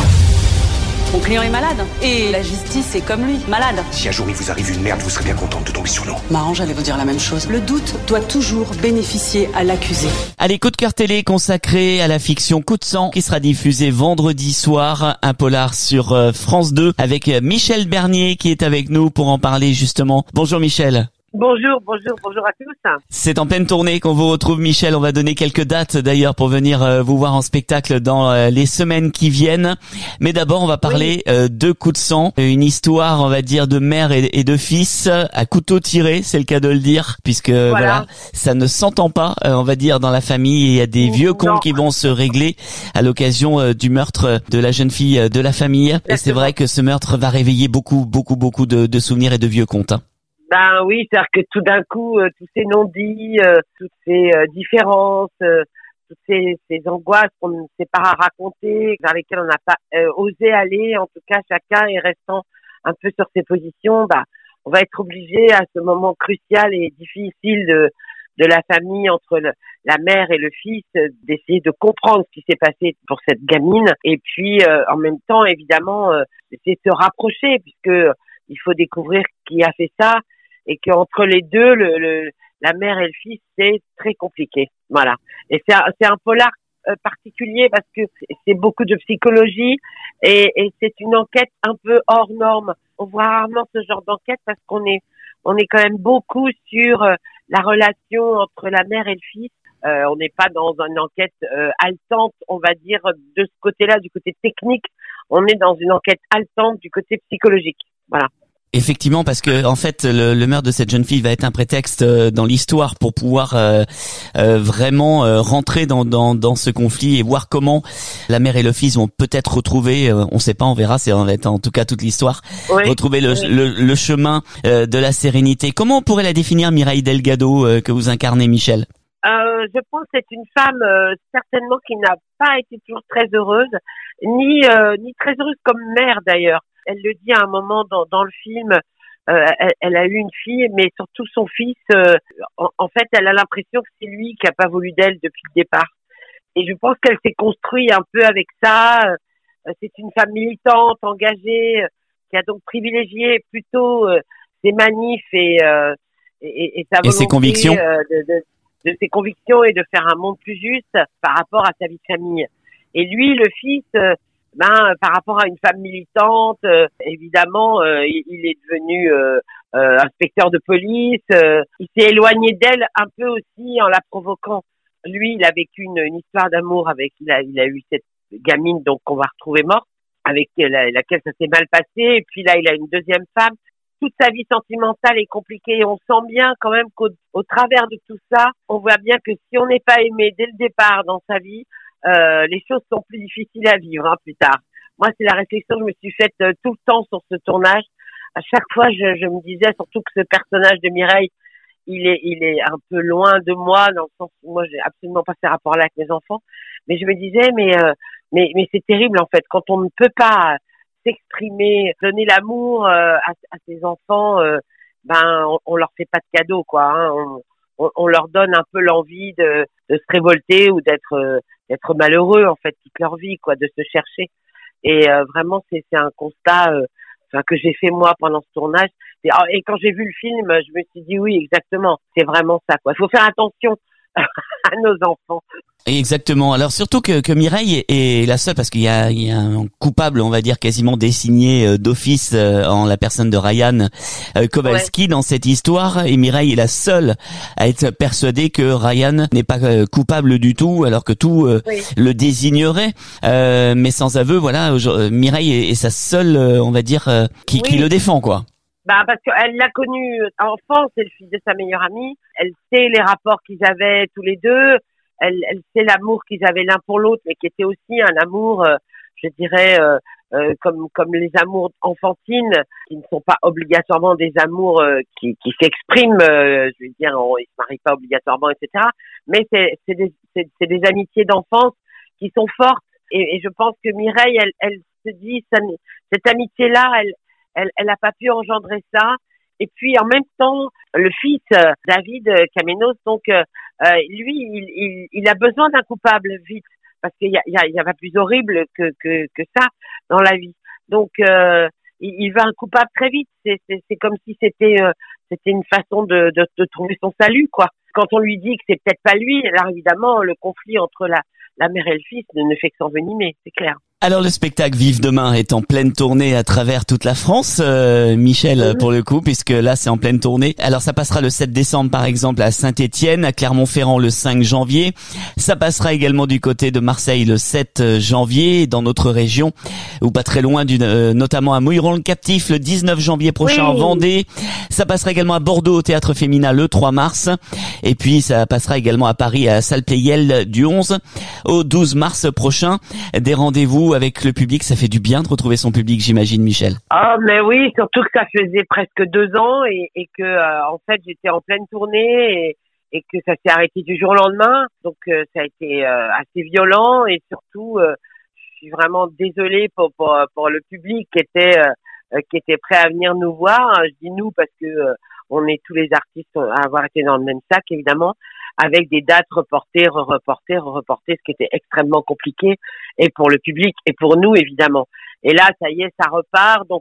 Mon client est malade. Et la justice est comme lui, malade. Si un jour il vous arrive une merde, vous serez bien contente de tomber sur nous. Marrant, j'allais vous dire la même chose. Le doute doit toujours bénéficier à l'accusé. Allez, coup de cœur télé consacré à la fiction Coup de sang qui sera diffusé vendredi soir, un polar sur euh, France deux avec Michel Bernier qui est avec nous pour en parler justement. Bonjour Michel. Bonjour, bonjour, bonjour à tous. C'est en pleine tournée qu'on vous retrouve Michel. On va donner quelques dates d'ailleurs pour venir euh, vous voir en spectacle dans euh, les semaines qui viennent. Mais d'abord, on va parler oui. euh, de Coup de sang, une histoire, on va dire, de mère et, et de fils à couteau tiré, c'est le cas de le dire, puisque voilà, voilà ça ne s'entend pas, euh, on va dire, dans la famille. Il y a des vieux cons qui vont se régler à l'occasion euh, du meurtre de la jeune fille euh, de la famille. Exactement. Et c'est vrai que ce meurtre va réveiller beaucoup, beaucoup, beaucoup de, de souvenirs et de vieux contes. Hein. Ben oui, c'est-à-dire que tout d'un coup, euh, tous ces non-dits, euh, toutes ces euh, différences, euh, toutes ces, ces angoisses qu'on ne sait pas raconter, vers lesquelles on n'a pas euh, osé aller, en tout cas chacun est restant un peu sur ses positions, bah, on va être obligé à ce moment crucial et difficile de, de la famille entre le, la mère et le fils, euh, d'essayer de comprendre ce qui s'est passé pour cette gamine, et puis euh, en même temps, évidemment, euh, c'est se rapprocher, puisque il faut découvrir qui a fait ça, et qu'entre les deux, le, le, la mère et le fils, c'est très compliqué. Voilà. Et c'est un, c'est un polar euh, particulier parce que c'est beaucoup de psychologie et, et c'est une enquête un peu hors norme. On voit rarement ce genre d'enquête parce qu'on est, on est quand même beaucoup sur euh, la relation entre la mère et le fils. Euh, on n'est pas dans une enquête euh, haletante, on va dire, de ce côté-là, du côté technique. On est dans une enquête haletante du côté psychologique. Voilà. Effectivement, parce que en fait, le, le meurtre de cette jeune fille va être un prétexte euh, dans l'histoire pour pouvoir euh, euh, vraiment euh, rentrer dans, dans, dans ce conflit et voir comment la mère et le fils vont peut-être retrouver, euh, on ne sait pas, on verra, c'est en, en tout cas toute l'histoire, oui, retrouver le, oui. le, le chemin euh, de la sérénité. Comment on pourrait la définir, Mireille Delgado, euh, que vous incarnez, Michel? Euh, je pense que c'est une femme euh, certainement qui n'a pas été toujours très heureuse, ni euh, ni très heureuse comme mère d'ailleurs. Elle le dit à un moment dans, dans le film, euh, elle, elle a eu une fille, mais surtout son fils, euh, en, en fait, elle a l'impression que c'est lui qui a pas voulu d'elle depuis le départ. Et je pense qu'elle s'est construite un peu avec ça. Euh, c'est une femme militante, engagée, euh, qui a donc privilégié plutôt euh, ses manifs et, euh, et, et sa volonté et ses convictions. Euh, de, de, de ses convictions et de faire un monde plus juste par rapport à sa vie de famille. Et lui, le fils... Euh, Ben, par rapport à une femme militante, euh, évidemment, euh, il, il est devenu euh, euh, inspecteur de police. Euh, il s'est éloigné d'elle un peu aussi en la provoquant. Lui, il a vécu une, une histoire d'amour avec. Il a, il a eu cette gamine donc qu'on va retrouver morte, avec la, laquelle ça s'est mal passé. Et puis là, il a une deuxième femme. Toute sa vie sentimentale est compliquée. Et on sent bien quand même qu'au au travers de tout ça, on voit bien que si on n'est pas aimé dès le départ dans sa vie, Euh, les choses sont plus difficiles à vivre hein, plus tard. Moi, c'est la réflexion que je me suis faite euh, tout le temps sur ce tournage. À chaque fois, je, je me disais surtout que ce personnage de Mireille, il est, il est un peu loin de moi, dans le sens où moi, j'ai absolument pas ces rapports-là avec mes enfants. Mais je me disais, mais, euh, mais, mais c'est terrible en fait, quand on ne peut pas s'exprimer, donner l'amour euh, à, à ses enfants, euh, ben, on, on leur fait pas de cadeau, quoi. Hein. On, on, on leur donne un peu l'envie de, de se révolter ou d'être euh, d'être malheureux en fait toute leur vie, quoi, de se chercher. Et euh, vraiment c'est c'est un constat euh, enfin que j'ai fait moi pendant ce tournage. Et, et quand j'ai vu le film, je me suis dit oui, exactement, c'est vraiment ça, quoi. Il faut faire attention à nos enfants. Exactement. Alors surtout que, que Mireille est la seule, parce qu'il y a, il y a un coupable, on va dire quasiment désigné d'office en la personne de Ryan Kowalski ouais. dans cette histoire, et Mireille est la seule à être persuadée que Ryan n'est pas coupable du tout, alors que tout euh, oui. le désignerait. Euh, mais sans aveu, voilà, Mireille est, est sa seule, on va dire, qui, oui. qui le défend, quoi. Bah parce qu'elle l'a connu enfant, c'est le fils de sa meilleure amie. Elle sait les rapports qu'ils avaient tous les deux. Elle, elle sait l'amour qu'ils avaient l'un pour l'autre, mais qui était aussi un amour, euh, je dirais, euh, euh, comme comme les amours enfantines, qui ne sont pas obligatoirement des amours euh, qui, qui s'expriment. Euh, je veux dire, on, ils se marient pas obligatoirement, et cetera. Mais c'est c'est des c'est, c'est des amitiés d'enfance qui sont fortes. Et, et je pense que Mireille, elle elle se dit, ça, cette amitié-là, elle Elle, elle a pas pu engendrer ça. Et puis en même temps, le fils euh, David Kamenios, donc euh, lui, il, il, il a besoin d'un coupable vite, parce qu'il y a, il y a, il y a pas plus horrible que que que ça dans la vie. Donc euh, il, il veut un coupable très vite. C'est c'est, c'est comme si c'était euh, c'était une façon de, de de trouver son salut, quoi. Quand on lui dit que c'est peut-être pas lui, alors évidemment le conflit entre la la mère et le fils ne, ne fait que s'envenimer, c'est clair. Alors le spectacle Vive demain est en pleine tournée à travers toute la France, euh, Michel, mmh. pour le coup, puisque là c'est en pleine tournée. Alors ça passera le sept décembre par exemple à Saint-Étienne, à Clermont-Ferrand le cinq janvier. Ça passera également du côté de Marseille le sept janvier, dans notre région, ou pas très loin, du, euh, notamment à Mouilleron-le-Captif le dix-neuf janvier prochain oui. en Vendée. Ça passera également à Bordeaux au Théâtre Féminin le trois mars. Et puis ça passera également à Paris à Salle Pleyel du onze au douze mars prochain. Des rendez-vous avec le public, ça fait du bien de retrouver son public, j'imagine, Michel. Ah, mais oui, surtout que ça faisait presque deux ans et, et que euh, en fait j'étais en pleine tournée et, et que ça s'est arrêté du jour au lendemain. Donc euh, ça a été euh, assez violent et surtout, euh, je suis vraiment désolée pour pour, pour le public qui était euh, qui était prêt à venir nous voir. Je dis nous parce que euh, on est tous les artistes à avoir été dans le même sac, évidemment, avec des dates reportées, re-reportées, re-reportées, ce qui était extrêmement compliqué, et pour le public, et pour nous, évidemment. Et là, ça y est, ça repart, donc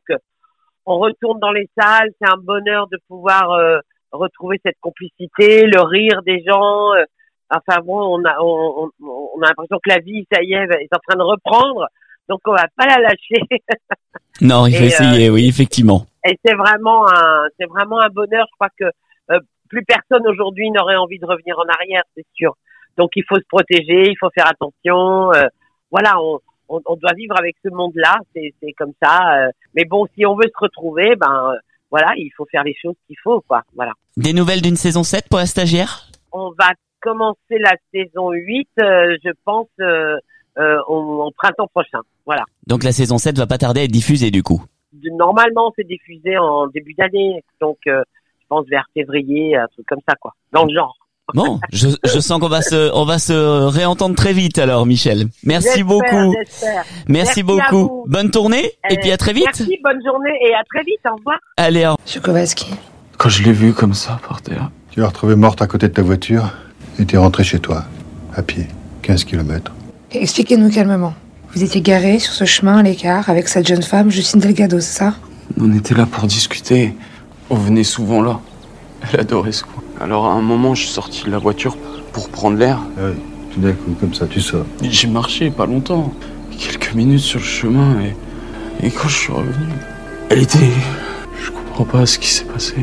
on retourne dans les salles, c'est un bonheur de pouvoir euh, retrouver cette complicité, le rire des gens, euh, enfin bon, on a, on, on, on a l'impression que la vie, ça y est, est en train de reprendre, donc on va pas la lâcher. Non, il faut et, essayer, euh, oui, effectivement. Et c'est vraiment un, c'est vraiment un bonheur, je crois que euh, plus personne aujourd'hui n'aurait envie de revenir en arrière, c'est sûr. Donc il faut se protéger, il faut faire attention. Euh, voilà, on, on, on doit vivre avec ce monde-là, c'est, c'est comme ça. Euh, mais bon, si on veut se retrouver, ben euh, voilà, il faut faire les choses qu'il faut, quoi. Voilà. Des nouvelles d'une saison sept pour la stagiaire ? On va commencer la saison huit, euh, je pense, euh, euh, au, au printemps prochain. Voilà. Donc la saison sept va pas tarder à être diffusée du coup. Normalement, c'est diffusé en début d'année, donc. Euh, je pense vers février, un truc comme ça, quoi, dans le genre. Bon, je, je sens qu'on va se, on va se réentendre très vite alors, Michel. Merci j'espère, beaucoup. J'espère. Merci, Merci beaucoup. Bonne tournée euh, et puis à très vite. Merci, bonne journée et à très vite. Au revoir. Allez. Au... Monsieur Kowalski. Quand je l'ai vue comme ça par terre. Tu l'as retrouvée morte à côté de ta voiture et t'es rentré chez toi, à pied, quinze kilomètres. Expliquez-nous calmement. Vous étiez garé sur ce chemin à l'écart avec cette jeune femme, Justine Delgado, c'est ça ? On était là pour discuter. On venait souvent là. Elle adorait ce coin. Alors à un moment, je suis sorti de la voiture pour prendre l'air. Ah oui, tout d'un coup, comme ça, tu sors. J'ai marché pas longtemps, quelques minutes sur le chemin et, et quand je suis revenu, elle était... Je comprends pas ce qui s'est passé.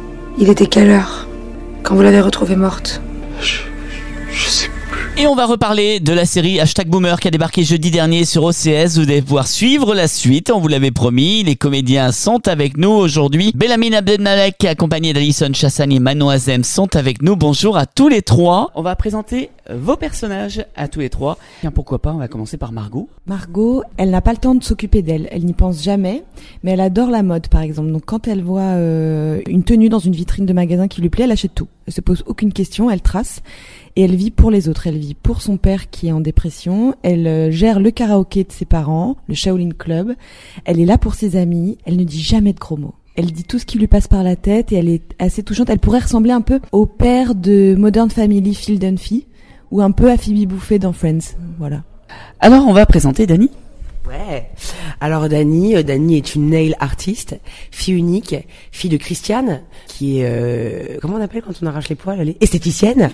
Il était quelle heure quand vous l'avez retrouvée morte ? Je... je sais plus. Et on va reparler de la série Hashtag Boomer qui a débarqué jeudi dernier sur O C S. Vous allez pouvoir suivre la suite, on vous l'avait promis. Les comédiens sont avec nous aujourd'hui. Belhamine Abdelmalek, accompagné d'Alison Chassani et Manon Azem, sont avec nous. Bonjour à tous les trois. On va présenter vos personnages à tous les trois. Tiens, pourquoi pas, on va commencer par Margot. Margot, elle n'a pas le temps de s'occuper d'elle. Elle n'y pense jamais, mais elle adore la mode, par exemple. Donc quand elle voit euh, une tenue dans une vitrine de magasin qui lui plaît, elle achète tout. Elle se pose aucune question, elle trace. Et elle vit pour les autres, elle vit pour son père qui est en dépression, elle euh, gère le karaoké de ses parents, le Shaolin Club, elle est là pour ses amis, elle ne dit jamais de gros mots. Elle dit tout ce qui lui passe par la tête et elle est assez touchante. Elle pourrait ressembler un peu au père de Modern Family, Phil Dunphy, ou un peu à Phoebe Buffay dans Friends, voilà. Alors on va présenter Dani. Ouais. Alors Dani, euh, Dani est une nail artiste, fille unique, fille de Christiane, qui est euh, comment on appelle quand on arrache les poils, elle est esthéticienne,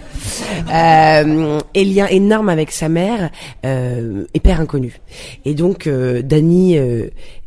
euh, et lien énorme avec sa mère, euh, et père inconnu. Et donc euh, Dani euh,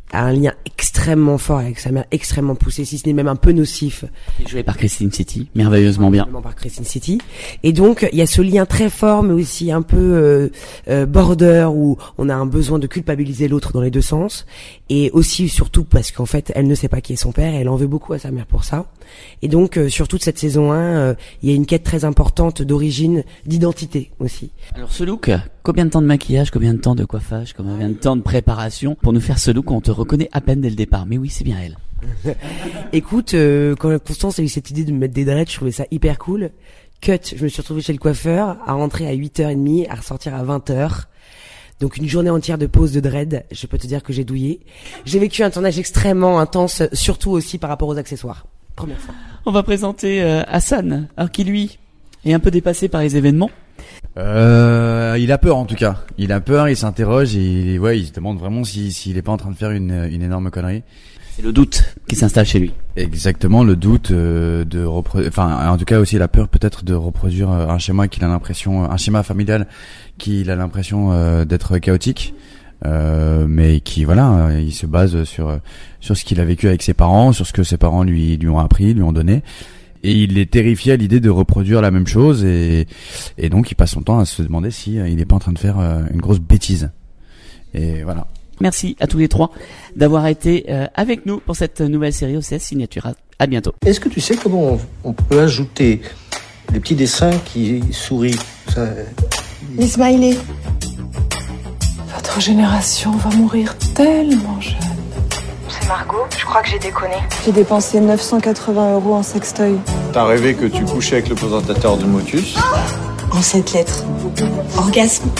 a un lien extrêmement fort avec sa mère, extrêmement poussé, si ce n'est même un peu nocif. Joué par Christine City, merveilleusement bien. Par Christine City. Et donc, il y a ce lien très fort, mais aussi un peu euh, euh, border, où on a un besoin de culpabiliser l'autre dans les deux sens. Et aussi, surtout, parce qu'en fait, elle ne sait pas qui est son père, et elle en veut beaucoup à sa mère pour ça. Et donc, euh, sur toute cette saison un, euh, il y a une quête très importante d'origine, d'identité aussi. Alors, ce look, combien de temps de maquillage, combien de temps de coiffage, combien de temps de préparation pour nous faire ce look où on te reconnaît à peine dès le départ? Mais oui, c'est bien elle. Écoute, euh, quand Constance a eu cette idée de me mettre des dreads, je trouvais ça hyper cool. Cut, je me suis retrouvée chez le coiffeur, à rentrer à huit heures trente, à ressortir à vingt heures. Donc une journée entière de pause de dread, je peux te dire que j'ai douillé. J'ai vécu un tournage extrêmement intense, surtout aussi par rapport aux accessoires. Première fois. On va présenter euh, Hassan, alors qui lui est un peu dépassé par les événements. Euh, il a peur en tout cas. Il a peur, il s'interroge et il, ouais, il se demande vraiment s'il si, si est pas en train de faire une, une énorme connerie. C'est le doute qui s'installe chez lui. Exactement, le doute euh, de reproduire, enfin en tout cas aussi la peur peut-être de reproduire un schéma qu'il a l'impression, un schéma familial qu'il a l'impression euh, d'être chaotique, euh, mais qui voilà, il se base sur sur ce qu'il a vécu avec ses parents, sur ce que ses parents lui lui ont appris, lui ont donné. Et il est terrifié à l'idée de reproduire la même chose et, et donc il passe son temps à se demander si il n'est pas en train de faire une grosse bêtise. Et voilà. Merci à tous les trois d'avoir été euh, avec nous pour cette nouvelle série O C S Signature. À bientôt. Est-ce que tu sais comment on, on peut ajouter des petits dessins qui sourient ça... Les smileys. Votre génération va mourir tellement jeune. C'est Margot, je crois que j'ai déconné. J'ai dépensé neuf cent quatre-vingts euros en sextoy. T'as rêvé que tu couchais avec le présentateur du Motus? En cette lettre. Orgasme.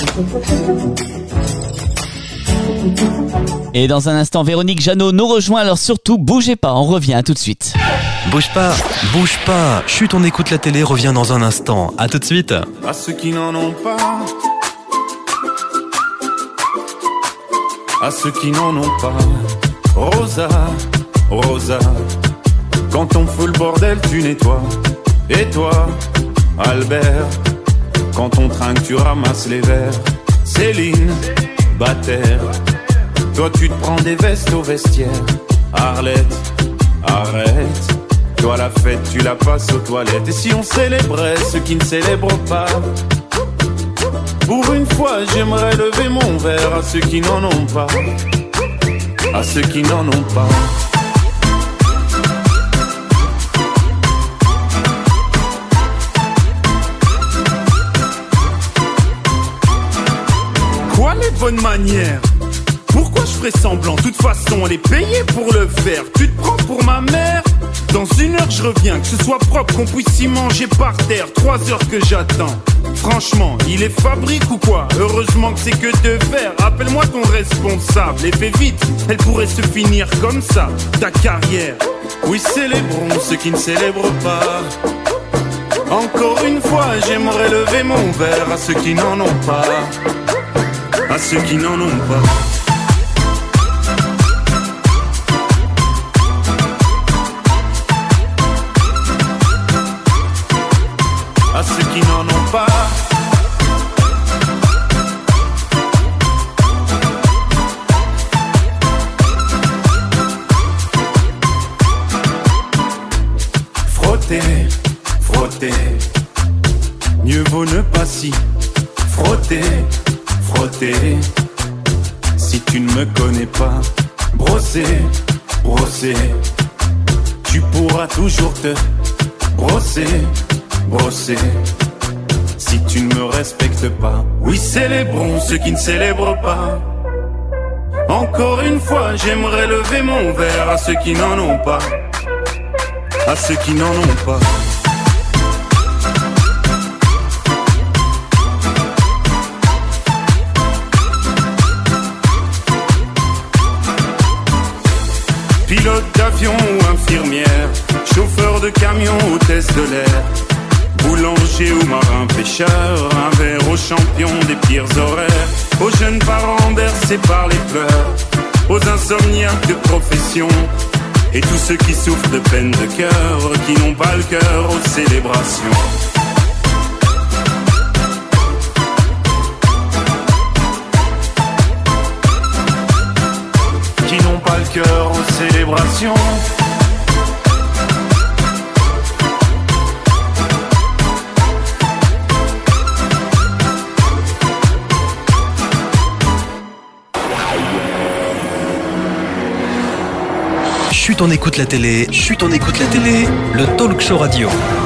Et dans un instant, Véronique Jeannot nous rejoint, alors surtout, bougez pas, on revient tout de suite. Bouge pas, bouge pas, chut, on écoute la télé, revient dans un instant, à tout de suite. À ceux qui n'en ont pas, à ceux qui n'en ont pas, Rosa, Rosa, quand on fout le bordel, tu nettoies. Et toi, Albert, quand on trinque, tu ramasses les verres. Céline, Bataire, toi tu te prends des vestes au vestiaire. Arlette, arrête, toi la fête tu la passes aux toilettes. Et si on célébrait ceux qui ne célèbrent pas, pour une fois j'aimerais lever mon verre à ceux qui n'en ont pas, à ceux qui n'en ont pas. Quoi les bonnes manières? Pourquoi je ferais semblant? De toute façon, elle est payée pour le faire. Tu te prends pour ma mère? Dans une heure, je reviens. Que ce soit propre, qu'on puisse y manger par terre. Trois heures que j'attends. Franchement, il est fabrique ou quoi? Heureusement que c'est que de faire. Appelle-moi ton responsable et fais vite. Elle pourrait se finir comme ça, ta carrière. Oui, célébrons ceux qui ne célèbrent pas. Encore une fois, j'aimerais lever mon verre à ceux qui n'en ont pas, à ceux qui n'en ont pas. À ceux qui n'en ont pas. Frotter, frotter, mieux vaut ne pas s'y frotter, frotter. Si tu ne me connais pas, brosser, brosser, tu pourras toujours te brosser, brosser. Si tu ne me respectes pas, oui, célébrons ceux qui ne célèbrent pas. Encore une fois, j'aimerais lever mon verre à ceux qui n'en ont pas, à ceux qui n'en ont pas. Pilote d'avion ou infirmière, chauffeur de camion, hôtesse de l'air, boulanger ou marin pêcheur, un verre aux champions des pires horaires, aux jeunes parents bercés par les pleurs, aux insomniaques de profession, et tous ceux qui souffrent de peine de cœur, qui n'ont pas le cœur aux célébrations. Qui n'ont pas le Chut, on écoute la télé. Chut, on écoute la télé. Le talk show radio.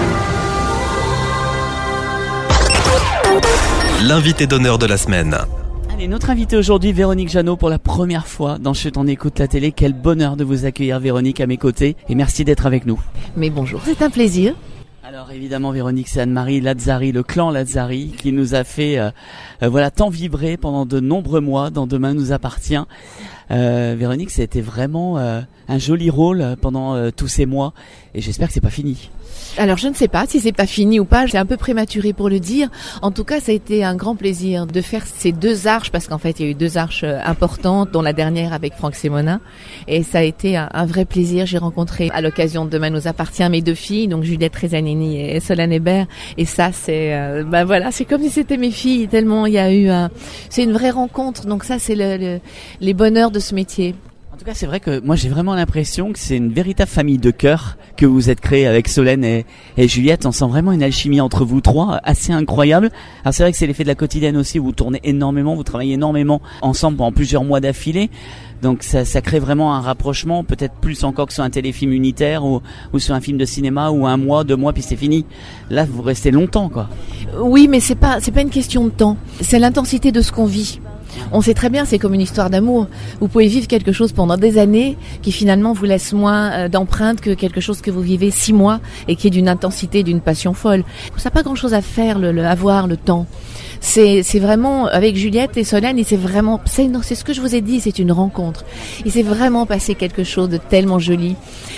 L'invité d'honneur de la semaine. Allez, notre invitée aujourd'hui, Véronique Jeannot, pour la première fois dans Chut, on écoute la télé. Quel bonheur de vous accueillir, Véronique, à mes côtés. Et merci d'être avec nous. Mais bonjour, c'est un plaisir. Alors évidemment, Véronique, c'est Anne-Marie Lazzari, le clan Lazzari, qui nous a fait euh, euh, voilà tant vibrer pendant de nombreux mois dans Demain nous appartient. Euh, Véronique, c'était vraiment euh, un joli rôle pendant euh, tous ces mois, et j'espère que c'est pas fini. Alors je ne sais pas si c'est pas fini ou pas, c'est un peu prématuré pour le dire. En tout cas, ça a été un grand plaisir de faire ces deux arches, parce qu'en fait il y a eu deux arches importantes, dont la dernière avec Franck Sémonin, et ça a été un, un vrai plaisir. J'ai rencontré à l'occasion de Demain nous appartient mes deux filles, donc Juliette Rezanini et Solène Hébert, et ça c'est euh, ben voilà, c'est comme si c'était mes filles, tellement il y a eu un, c'est une vraie rencontre. Donc ça c'est le, le, les bonheurs de ce métier. En tout cas, c'est vrai que moi j'ai vraiment l'impression que c'est une véritable famille de cœur que vous êtes créée avec Solène et, et Juliette. On sent vraiment une alchimie entre vous trois assez incroyable. Alors c'est vrai que c'est l'effet de la quotidienne aussi, vous tournez énormément, vous travaillez énormément ensemble pendant plusieurs mois d'affilée. Donc ça, ça crée vraiment un rapprochement, peut-être plus encore que sur un téléfilm unitaire ou, ou sur un film de cinéma où un mois, deux mois puis c'est fini. Là vous restez longtemps quoi. Oui, mais c'est pas c'est pas une question de temps, c'est l'intensité de ce qu'on vit. On sait très bien, c'est comme une histoire d'amour. Vous pouvez vivre quelque chose pendant des années qui finalement vous laisse moins d'empreintes que quelque chose que vous vivez six mois et qui est d'une intensité, d'une passion folle. Ça n'a pas grand-chose à faire, le, le avoir le temps. C'est, c'est vraiment, avec Juliette et Solène, et c'est vraiment, c'est, non, c'est ce que je vous ai dit, c'est une rencontre. Il s'est vraiment passé quelque chose de tellement joli.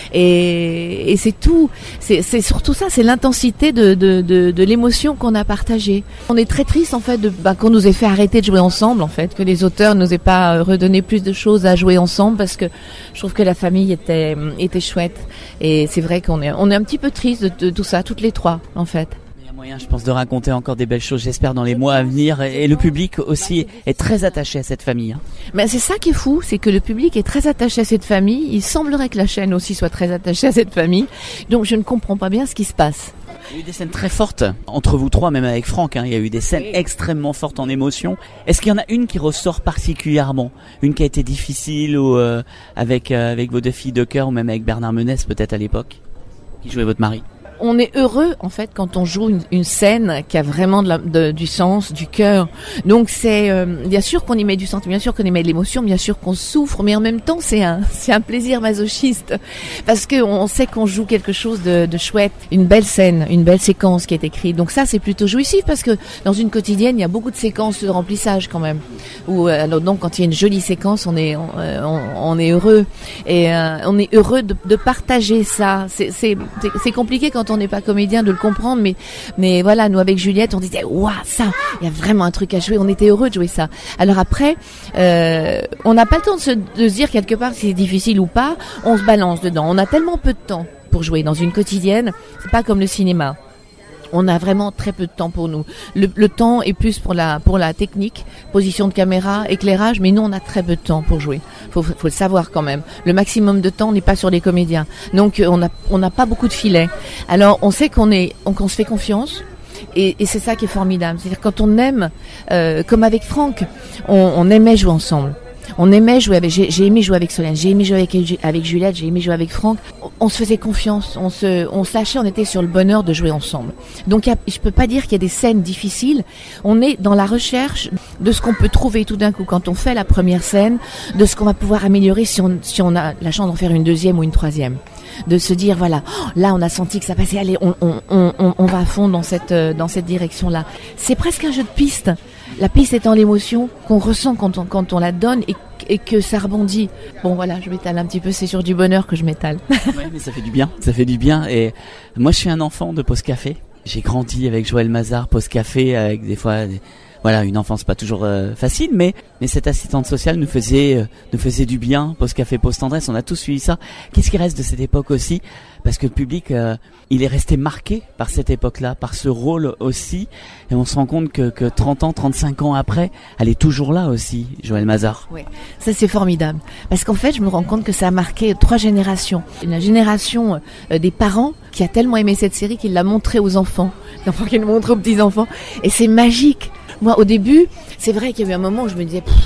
Et, et c'est tout, c'est, c'est surtout ça, c'est l'intensité de, de, de, de l'émotion qu'on a partagée. On est très triste, en fait, de, bah, qu'on nous ait fait arrêter de jouer ensemble, en fait, que les auteurs nous aient pas redonné plus de choses à jouer ensemble, parce que je trouve que la famille était, était chouette. Et c'est vrai qu'on est, on est un petit peu triste de, de tout ça, toutes les trois, en fait. Je pense de raconter encore des belles choses, j'espère, dans les mois à venir. Et le public aussi est très attaché à cette famille. Mais c'est ça qui est fou, c'est que le public est très attaché à cette famille. Il semblerait que la chaîne aussi soit très attachée à cette famille. Donc je ne comprends pas bien ce qui se passe. Il y a eu des scènes très fortes entre vous trois, même avec Franck. Hein. Il y a eu des scènes oui. extrêmement fortes en émotion. Est-ce qu'il y en a une qui ressort particulièrement, une qui a été difficile ou euh, avec euh, avec vos deux filles de cœur, ou même avec Bernard Menès peut-être à l'époque, qui jouait votre mari? On est heureux en fait quand on joue une, une scène qui a vraiment de la, de, du sens, du cœur. Donc c'est euh, bien sûr qu'on y met du sentiment, bien sûr qu'on y met de l'émotion, bien sûr qu'on souffre, mais en même temps c'est un c'est un plaisir masochiste parce que on sait qu'on joue quelque chose de, de chouette, une belle scène, une belle séquence qui est écrite. Donc ça c'est plutôt jouissif parce que dans une quotidienne il y a beaucoup de séquences de remplissage quand même. Ou alors donc quand il y a une jolie séquence on est on, on, on est heureux et euh, on est heureux de, de partager ça. C'est c'est c'est, c'est compliqué quand on n'est pas comédien de le comprendre, mais mais voilà, nous avec Juliette on disait waouh, ça il y a vraiment un truc à jouer, on était heureux de jouer ça. Alors après euh, on n'a pas le temps de se, de se dire quelque part si c'est difficile ou pas, on se balance dedans. On a tellement peu de temps pour jouer dans une quotidienne, c'est pas comme le cinéma. On a vraiment très peu de temps pour nous. Le, le temps est plus pour la pour la technique, position de caméra, éclairage, mais nous on a très peu de temps pour jouer. Faut faut le savoir quand même. Le maximum de temps n'est pas sur les comédiens. Donc on a on n'a pas beaucoup de filets. Alors on sait qu'on est on, qu'on se fait confiance. Et, et c'est ça qui est formidable. C'est-à-dire quand on aime, euh, comme avec Franck, on, on aimait jouer ensemble. On aimait jouer avec, j'ai, j'ai aimé jouer avec Solène, j'ai aimé jouer avec, avec Juliette, j'ai aimé jouer avec Franck. On, on se faisait confiance, on se, on se lâchait, on était sur le bonheur de jouer ensemble. Donc, y a, je peux pas dire qu'il y a des scènes difficiles. On est dans la recherche de ce qu'on peut trouver tout d'un coup quand on fait la première scène, de ce qu'on va pouvoir améliorer si on, si on a la chance d'en faire une deuxième ou une troisième. De se dire voilà, oh, là on a senti que ça passait, allez, on, on, on, on va à fond dans cette, dans cette direction-là. C'est presque un jeu de piste. La piste étant l'émotion qu'on ressent quand on, quand on la donne et, et que ça rebondit. Bon voilà, je m'étale un petit peu, c'est sur du bonheur que je m'étale. Ouais, mais ça fait du bien, ça fait du bien. Et moi je suis un enfant de Pause Café. J'ai grandi avec Joël Mazar, Pause Café, avec des fois... Des... Voilà, une enfance pas toujours euh, facile, mais mais cette assistante sociale nous faisait euh, nous faisait du bien. Pause Café, Pause Tendresse, on a tous suivi ça. Qu'est-ce qui reste de cette époque aussi? Parce que le public, euh, il est resté marqué par cette époque-là, par ce rôle aussi. Et on se rend compte que, que trente ans, trente-cinq ans après, elle est toujours là aussi, Joël Mazar. Oui, ça c'est formidable. Parce qu'en fait, je me rends compte que ça a marqué trois générations. La génération euh, des parents qui a tellement aimé cette série qu'il l'a montrée aux enfants, enfin qu'il le montre aux petits-enfants. Et c'est magique. Moi, au début, c'est vrai qu'il y a eu un moment où je me disais, j'en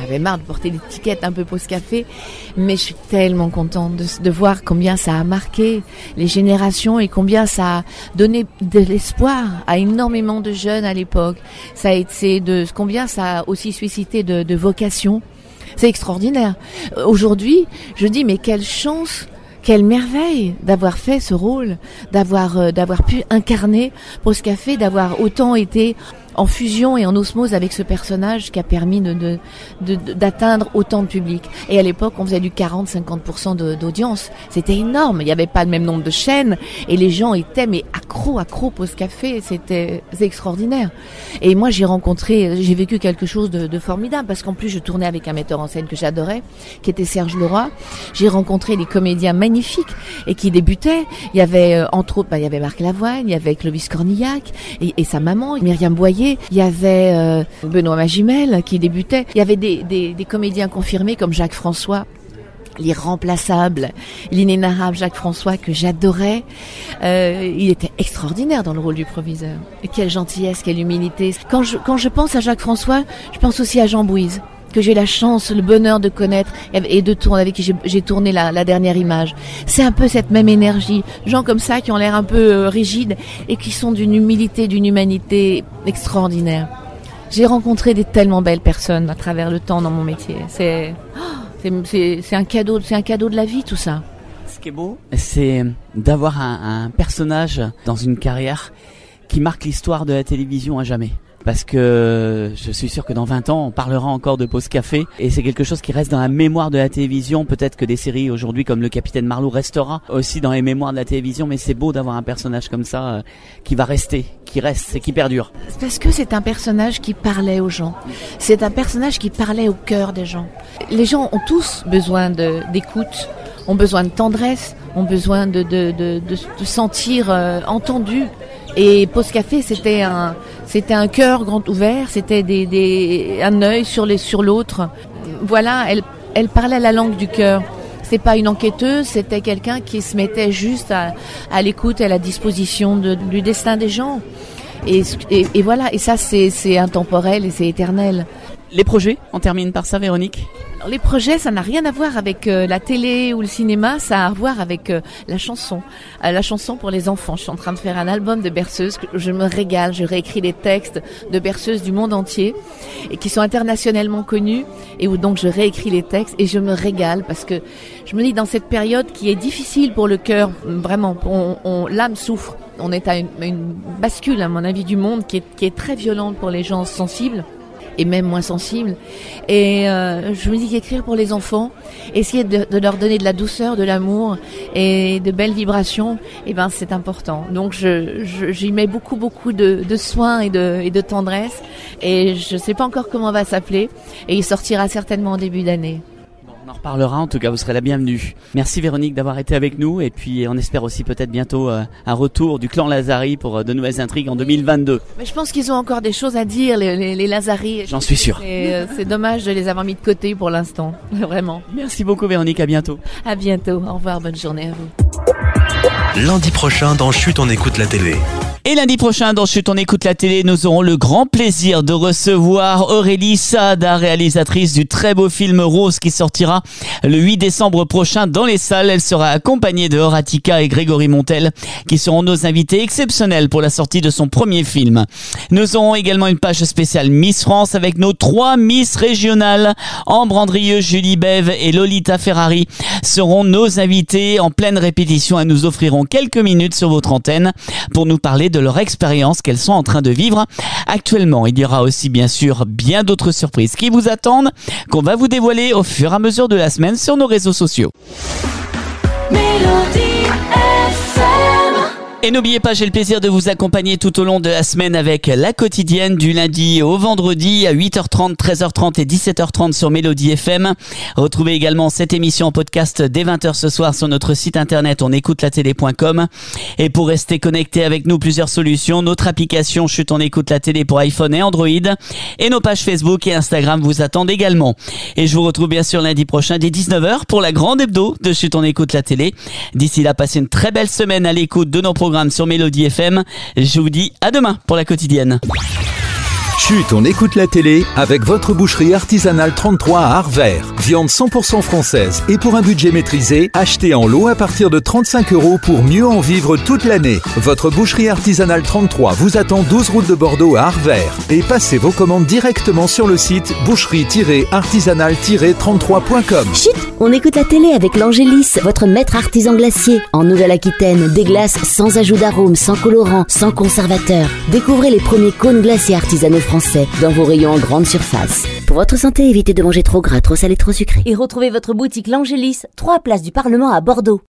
avais marre de porter l'étiquette un peu Pause Café, mais je suis tellement contente de, de voir combien ça a marqué les générations et combien ça a donné de l'espoir à énormément de jeunes à l'époque. Ça a été de combien ça a aussi suscité de, de vocations. C'est extraordinaire. Aujourd'hui, je dis mais quelle chance, quelle merveille d'avoir fait ce rôle, d'avoir euh, d'avoir pu incarner Pause Café, d'avoir autant été en fusion et en osmose avec ce personnage qui a permis de, de, de, d'atteindre autant de public. Et à l'époque, on faisait du quarante à cinquante pour cent de, d'audience. C'était énorme. Il n'y avait pas le même nombre de chaînes et les gens étaient mais accros, accros Pause Café. C'était c'est extraordinaire. Et moi, j'ai rencontré, j'ai vécu quelque chose de, de formidable parce qu'en plus, je tournais avec un metteur en scène que j'adorais, qui était Serge Leroy. J'ai rencontré des comédiens magnifiques et qui débutaient. Il y avait, euh, entre autres, bah, il y avait Marc Lavoine, il y avait Clovis Cornillac et, et sa maman, Myriam Boyer. Il y avait euh, Benoît Magimel qui débutait. Il y avait des, des, des comédiens confirmés comme Jacques François, l'irremplaçable, l'inénarrable Jacques François que j'adorais. Euh, il était extraordinaire dans le rôle du proviseur. Et quelle gentillesse, quelle humilité. Quand je, quand je pense à Jacques François, je pense aussi à Jean Bouise, que j'ai la chance, le bonheur de connaître et de tourner, avec qui j'ai, j'ai tourné la, la dernière image. C'est un peu cette même énergie. Gens comme ça qui ont l'air un peu euh, rigides et qui sont d'une humilité, d'une humanité extraordinaire. J'ai rencontré des tellement belles personnes à travers le temps dans mon métier. C'est, oh, c'est, c'est, c'est un cadeau, c'est un cadeau de la vie tout ça. Ce qui est beau, c'est d'avoir un, un personnage dans une carrière qui marque l'histoire de la télévision à jamais. Parce que je suis sûr que dans vingt ans, on parlera encore de Pause Café et c'est quelque chose qui reste dans la mémoire de la télévision. Peut-être que des séries aujourd'hui comme Le Capitaine Marlowe restera aussi dans les mémoires de la télévision, mais c'est beau d'avoir un personnage comme ça euh, qui va rester, qui reste et qui perdure. Parce que c'est un personnage qui parlait aux gens. C'est un personnage qui parlait au cœur des gens. Les gens ont tous besoin de, d'écoute, ont besoin de tendresse, ont besoin de, de, de, de, de sentir euh, entendus. Et Pause Café, c'était un, c'était un cœur grand ouvert, c'était des, des, un œil sur les, sur l'autre. Voilà, elle, elle parlait la langue du cœur. C'est pas une enquêteuse, c'était quelqu'un qui se mettait juste à, à l'écoute, à la disposition de, du destin des gens. Et, et, et voilà, et ça, c'est, c'est intemporel et c'est éternel. Les projets, on termine par ça, Véronique. Alors, les projets, ça n'a rien à voir avec euh, la télé ou le cinéma, ça a à voir avec euh, la chanson. Euh, la chanson pour les enfants. Je suis en train de faire un album de berceuses, je me régale, je réécris les textes de berceuses du monde entier et qui sont internationalement connues et où donc je réécris les textes et je me régale parce que je me dis dans cette période qui est difficile pour le cœur, vraiment, on, on, l'âme souffre. On est à une, une bascule, à mon avis, du monde qui est, qui est très violente pour les gens sensibles. Et même moins sensibles. Et euh, je me dis qu'écrire pour les enfants, essayer de, de leur donner de la douceur, de l'amour et de belles vibrations, eh ben c'est important. Donc je, je j'y mets beaucoup beaucoup de, de soins et de, et de tendresse. Et je sais pas encore comment on va s'appeler. Et il sortira certainement en début d'année. On en reparlera, en tout cas vous serez la bienvenue. Merci Véronique d'avoir été avec nous et puis on espère aussi peut-être bientôt euh, un retour du clan Lazari pour euh, de nouvelles intrigues en deux mille vingt-deux. Mais je pense qu'ils ont encore des choses à dire, les, les, les Lazari. J'en suis sûr. Et, euh, c'est dommage de les avoir mis de côté pour l'instant, vraiment. Merci beaucoup Véronique, à bientôt. À bientôt, au revoir, bonne journée à vous. Lundi prochain dans Chut, on écoute la télé. Et lundi prochain, dans Chut, on écoute la télé, nous aurons le grand plaisir de recevoir Aurélie Saada, réalisatrice du très beau film Rose qui sortira le huit décembre prochain dans les salles. Elle sera accompagnée de Horatika et Grégory Montel qui seront nos invités exceptionnels pour la sortie de son premier film. Nous aurons également une page spéciale Miss France avec nos trois Miss régionales. Ambre Andrieux, Julie Bève et Lolita Ferrari seront nos invités en pleine répétition et nous offriront quelques minutes sur votre antenne pour nous parler de de leur expérience qu'elles sont en train de vivre actuellement. Il y aura aussi bien sûr bien d'autres surprises qui vous attendent qu'on va vous dévoiler au fur et à mesure de la semaine sur nos réseaux sociaux. Mélodie F M. Et n'oubliez pas, j'ai le plaisir de vous accompagner tout au long de la semaine avec la quotidienne du lundi au vendredi à huit heures trente, treize heures trente et dix-sept heures trente sur Mélodie F M. Retrouvez également cette émission en podcast dès vingt heures ce soir sur notre site internet on écoute la télé point com. Et pour rester connecté avec nous, plusieurs solutions. Notre application Chut, on écoute la télé pour iPhone et Android. Et nos pages Facebook et Instagram vous attendent également. Et je vous retrouve bien sûr lundi prochain dès dix-neuf heures pour la grande hebdo de Chut, on écoute la télé. D'ici là, passez une très belle semaine à l'écoute de nos programmes sur Mélodie F M. Je vous dis à demain pour la quotidienne. Chut, on écoute la télé avec votre boucherie artisanale trente-trois à Arvert. Viande cent pour cent française et pour un budget maîtrisé, achetez en lot à partir de trente-cinq euros pour mieux en vivre toute l'année. Votre boucherie artisanale trente-trois vous attend douze route de Bordeaux à Arvert et passez vos commandes directement sur le site boucherie artisanale trente-trois point com. Chut, on écoute la télé avec l'Angélis, votre maître artisan glacier. En Nouvelle-Aquitaine, des glaces sans ajout d'arôme, sans colorant, sans conservateur. Découvrez les premiers cônes glaciers artisanaux français dans vos rayons en grande surface. Pour votre santé, évitez de manger trop gras, trop salé, trop sucré. Et retrouvez votre boutique L'Angélis, trois places du Parlement à Bordeaux.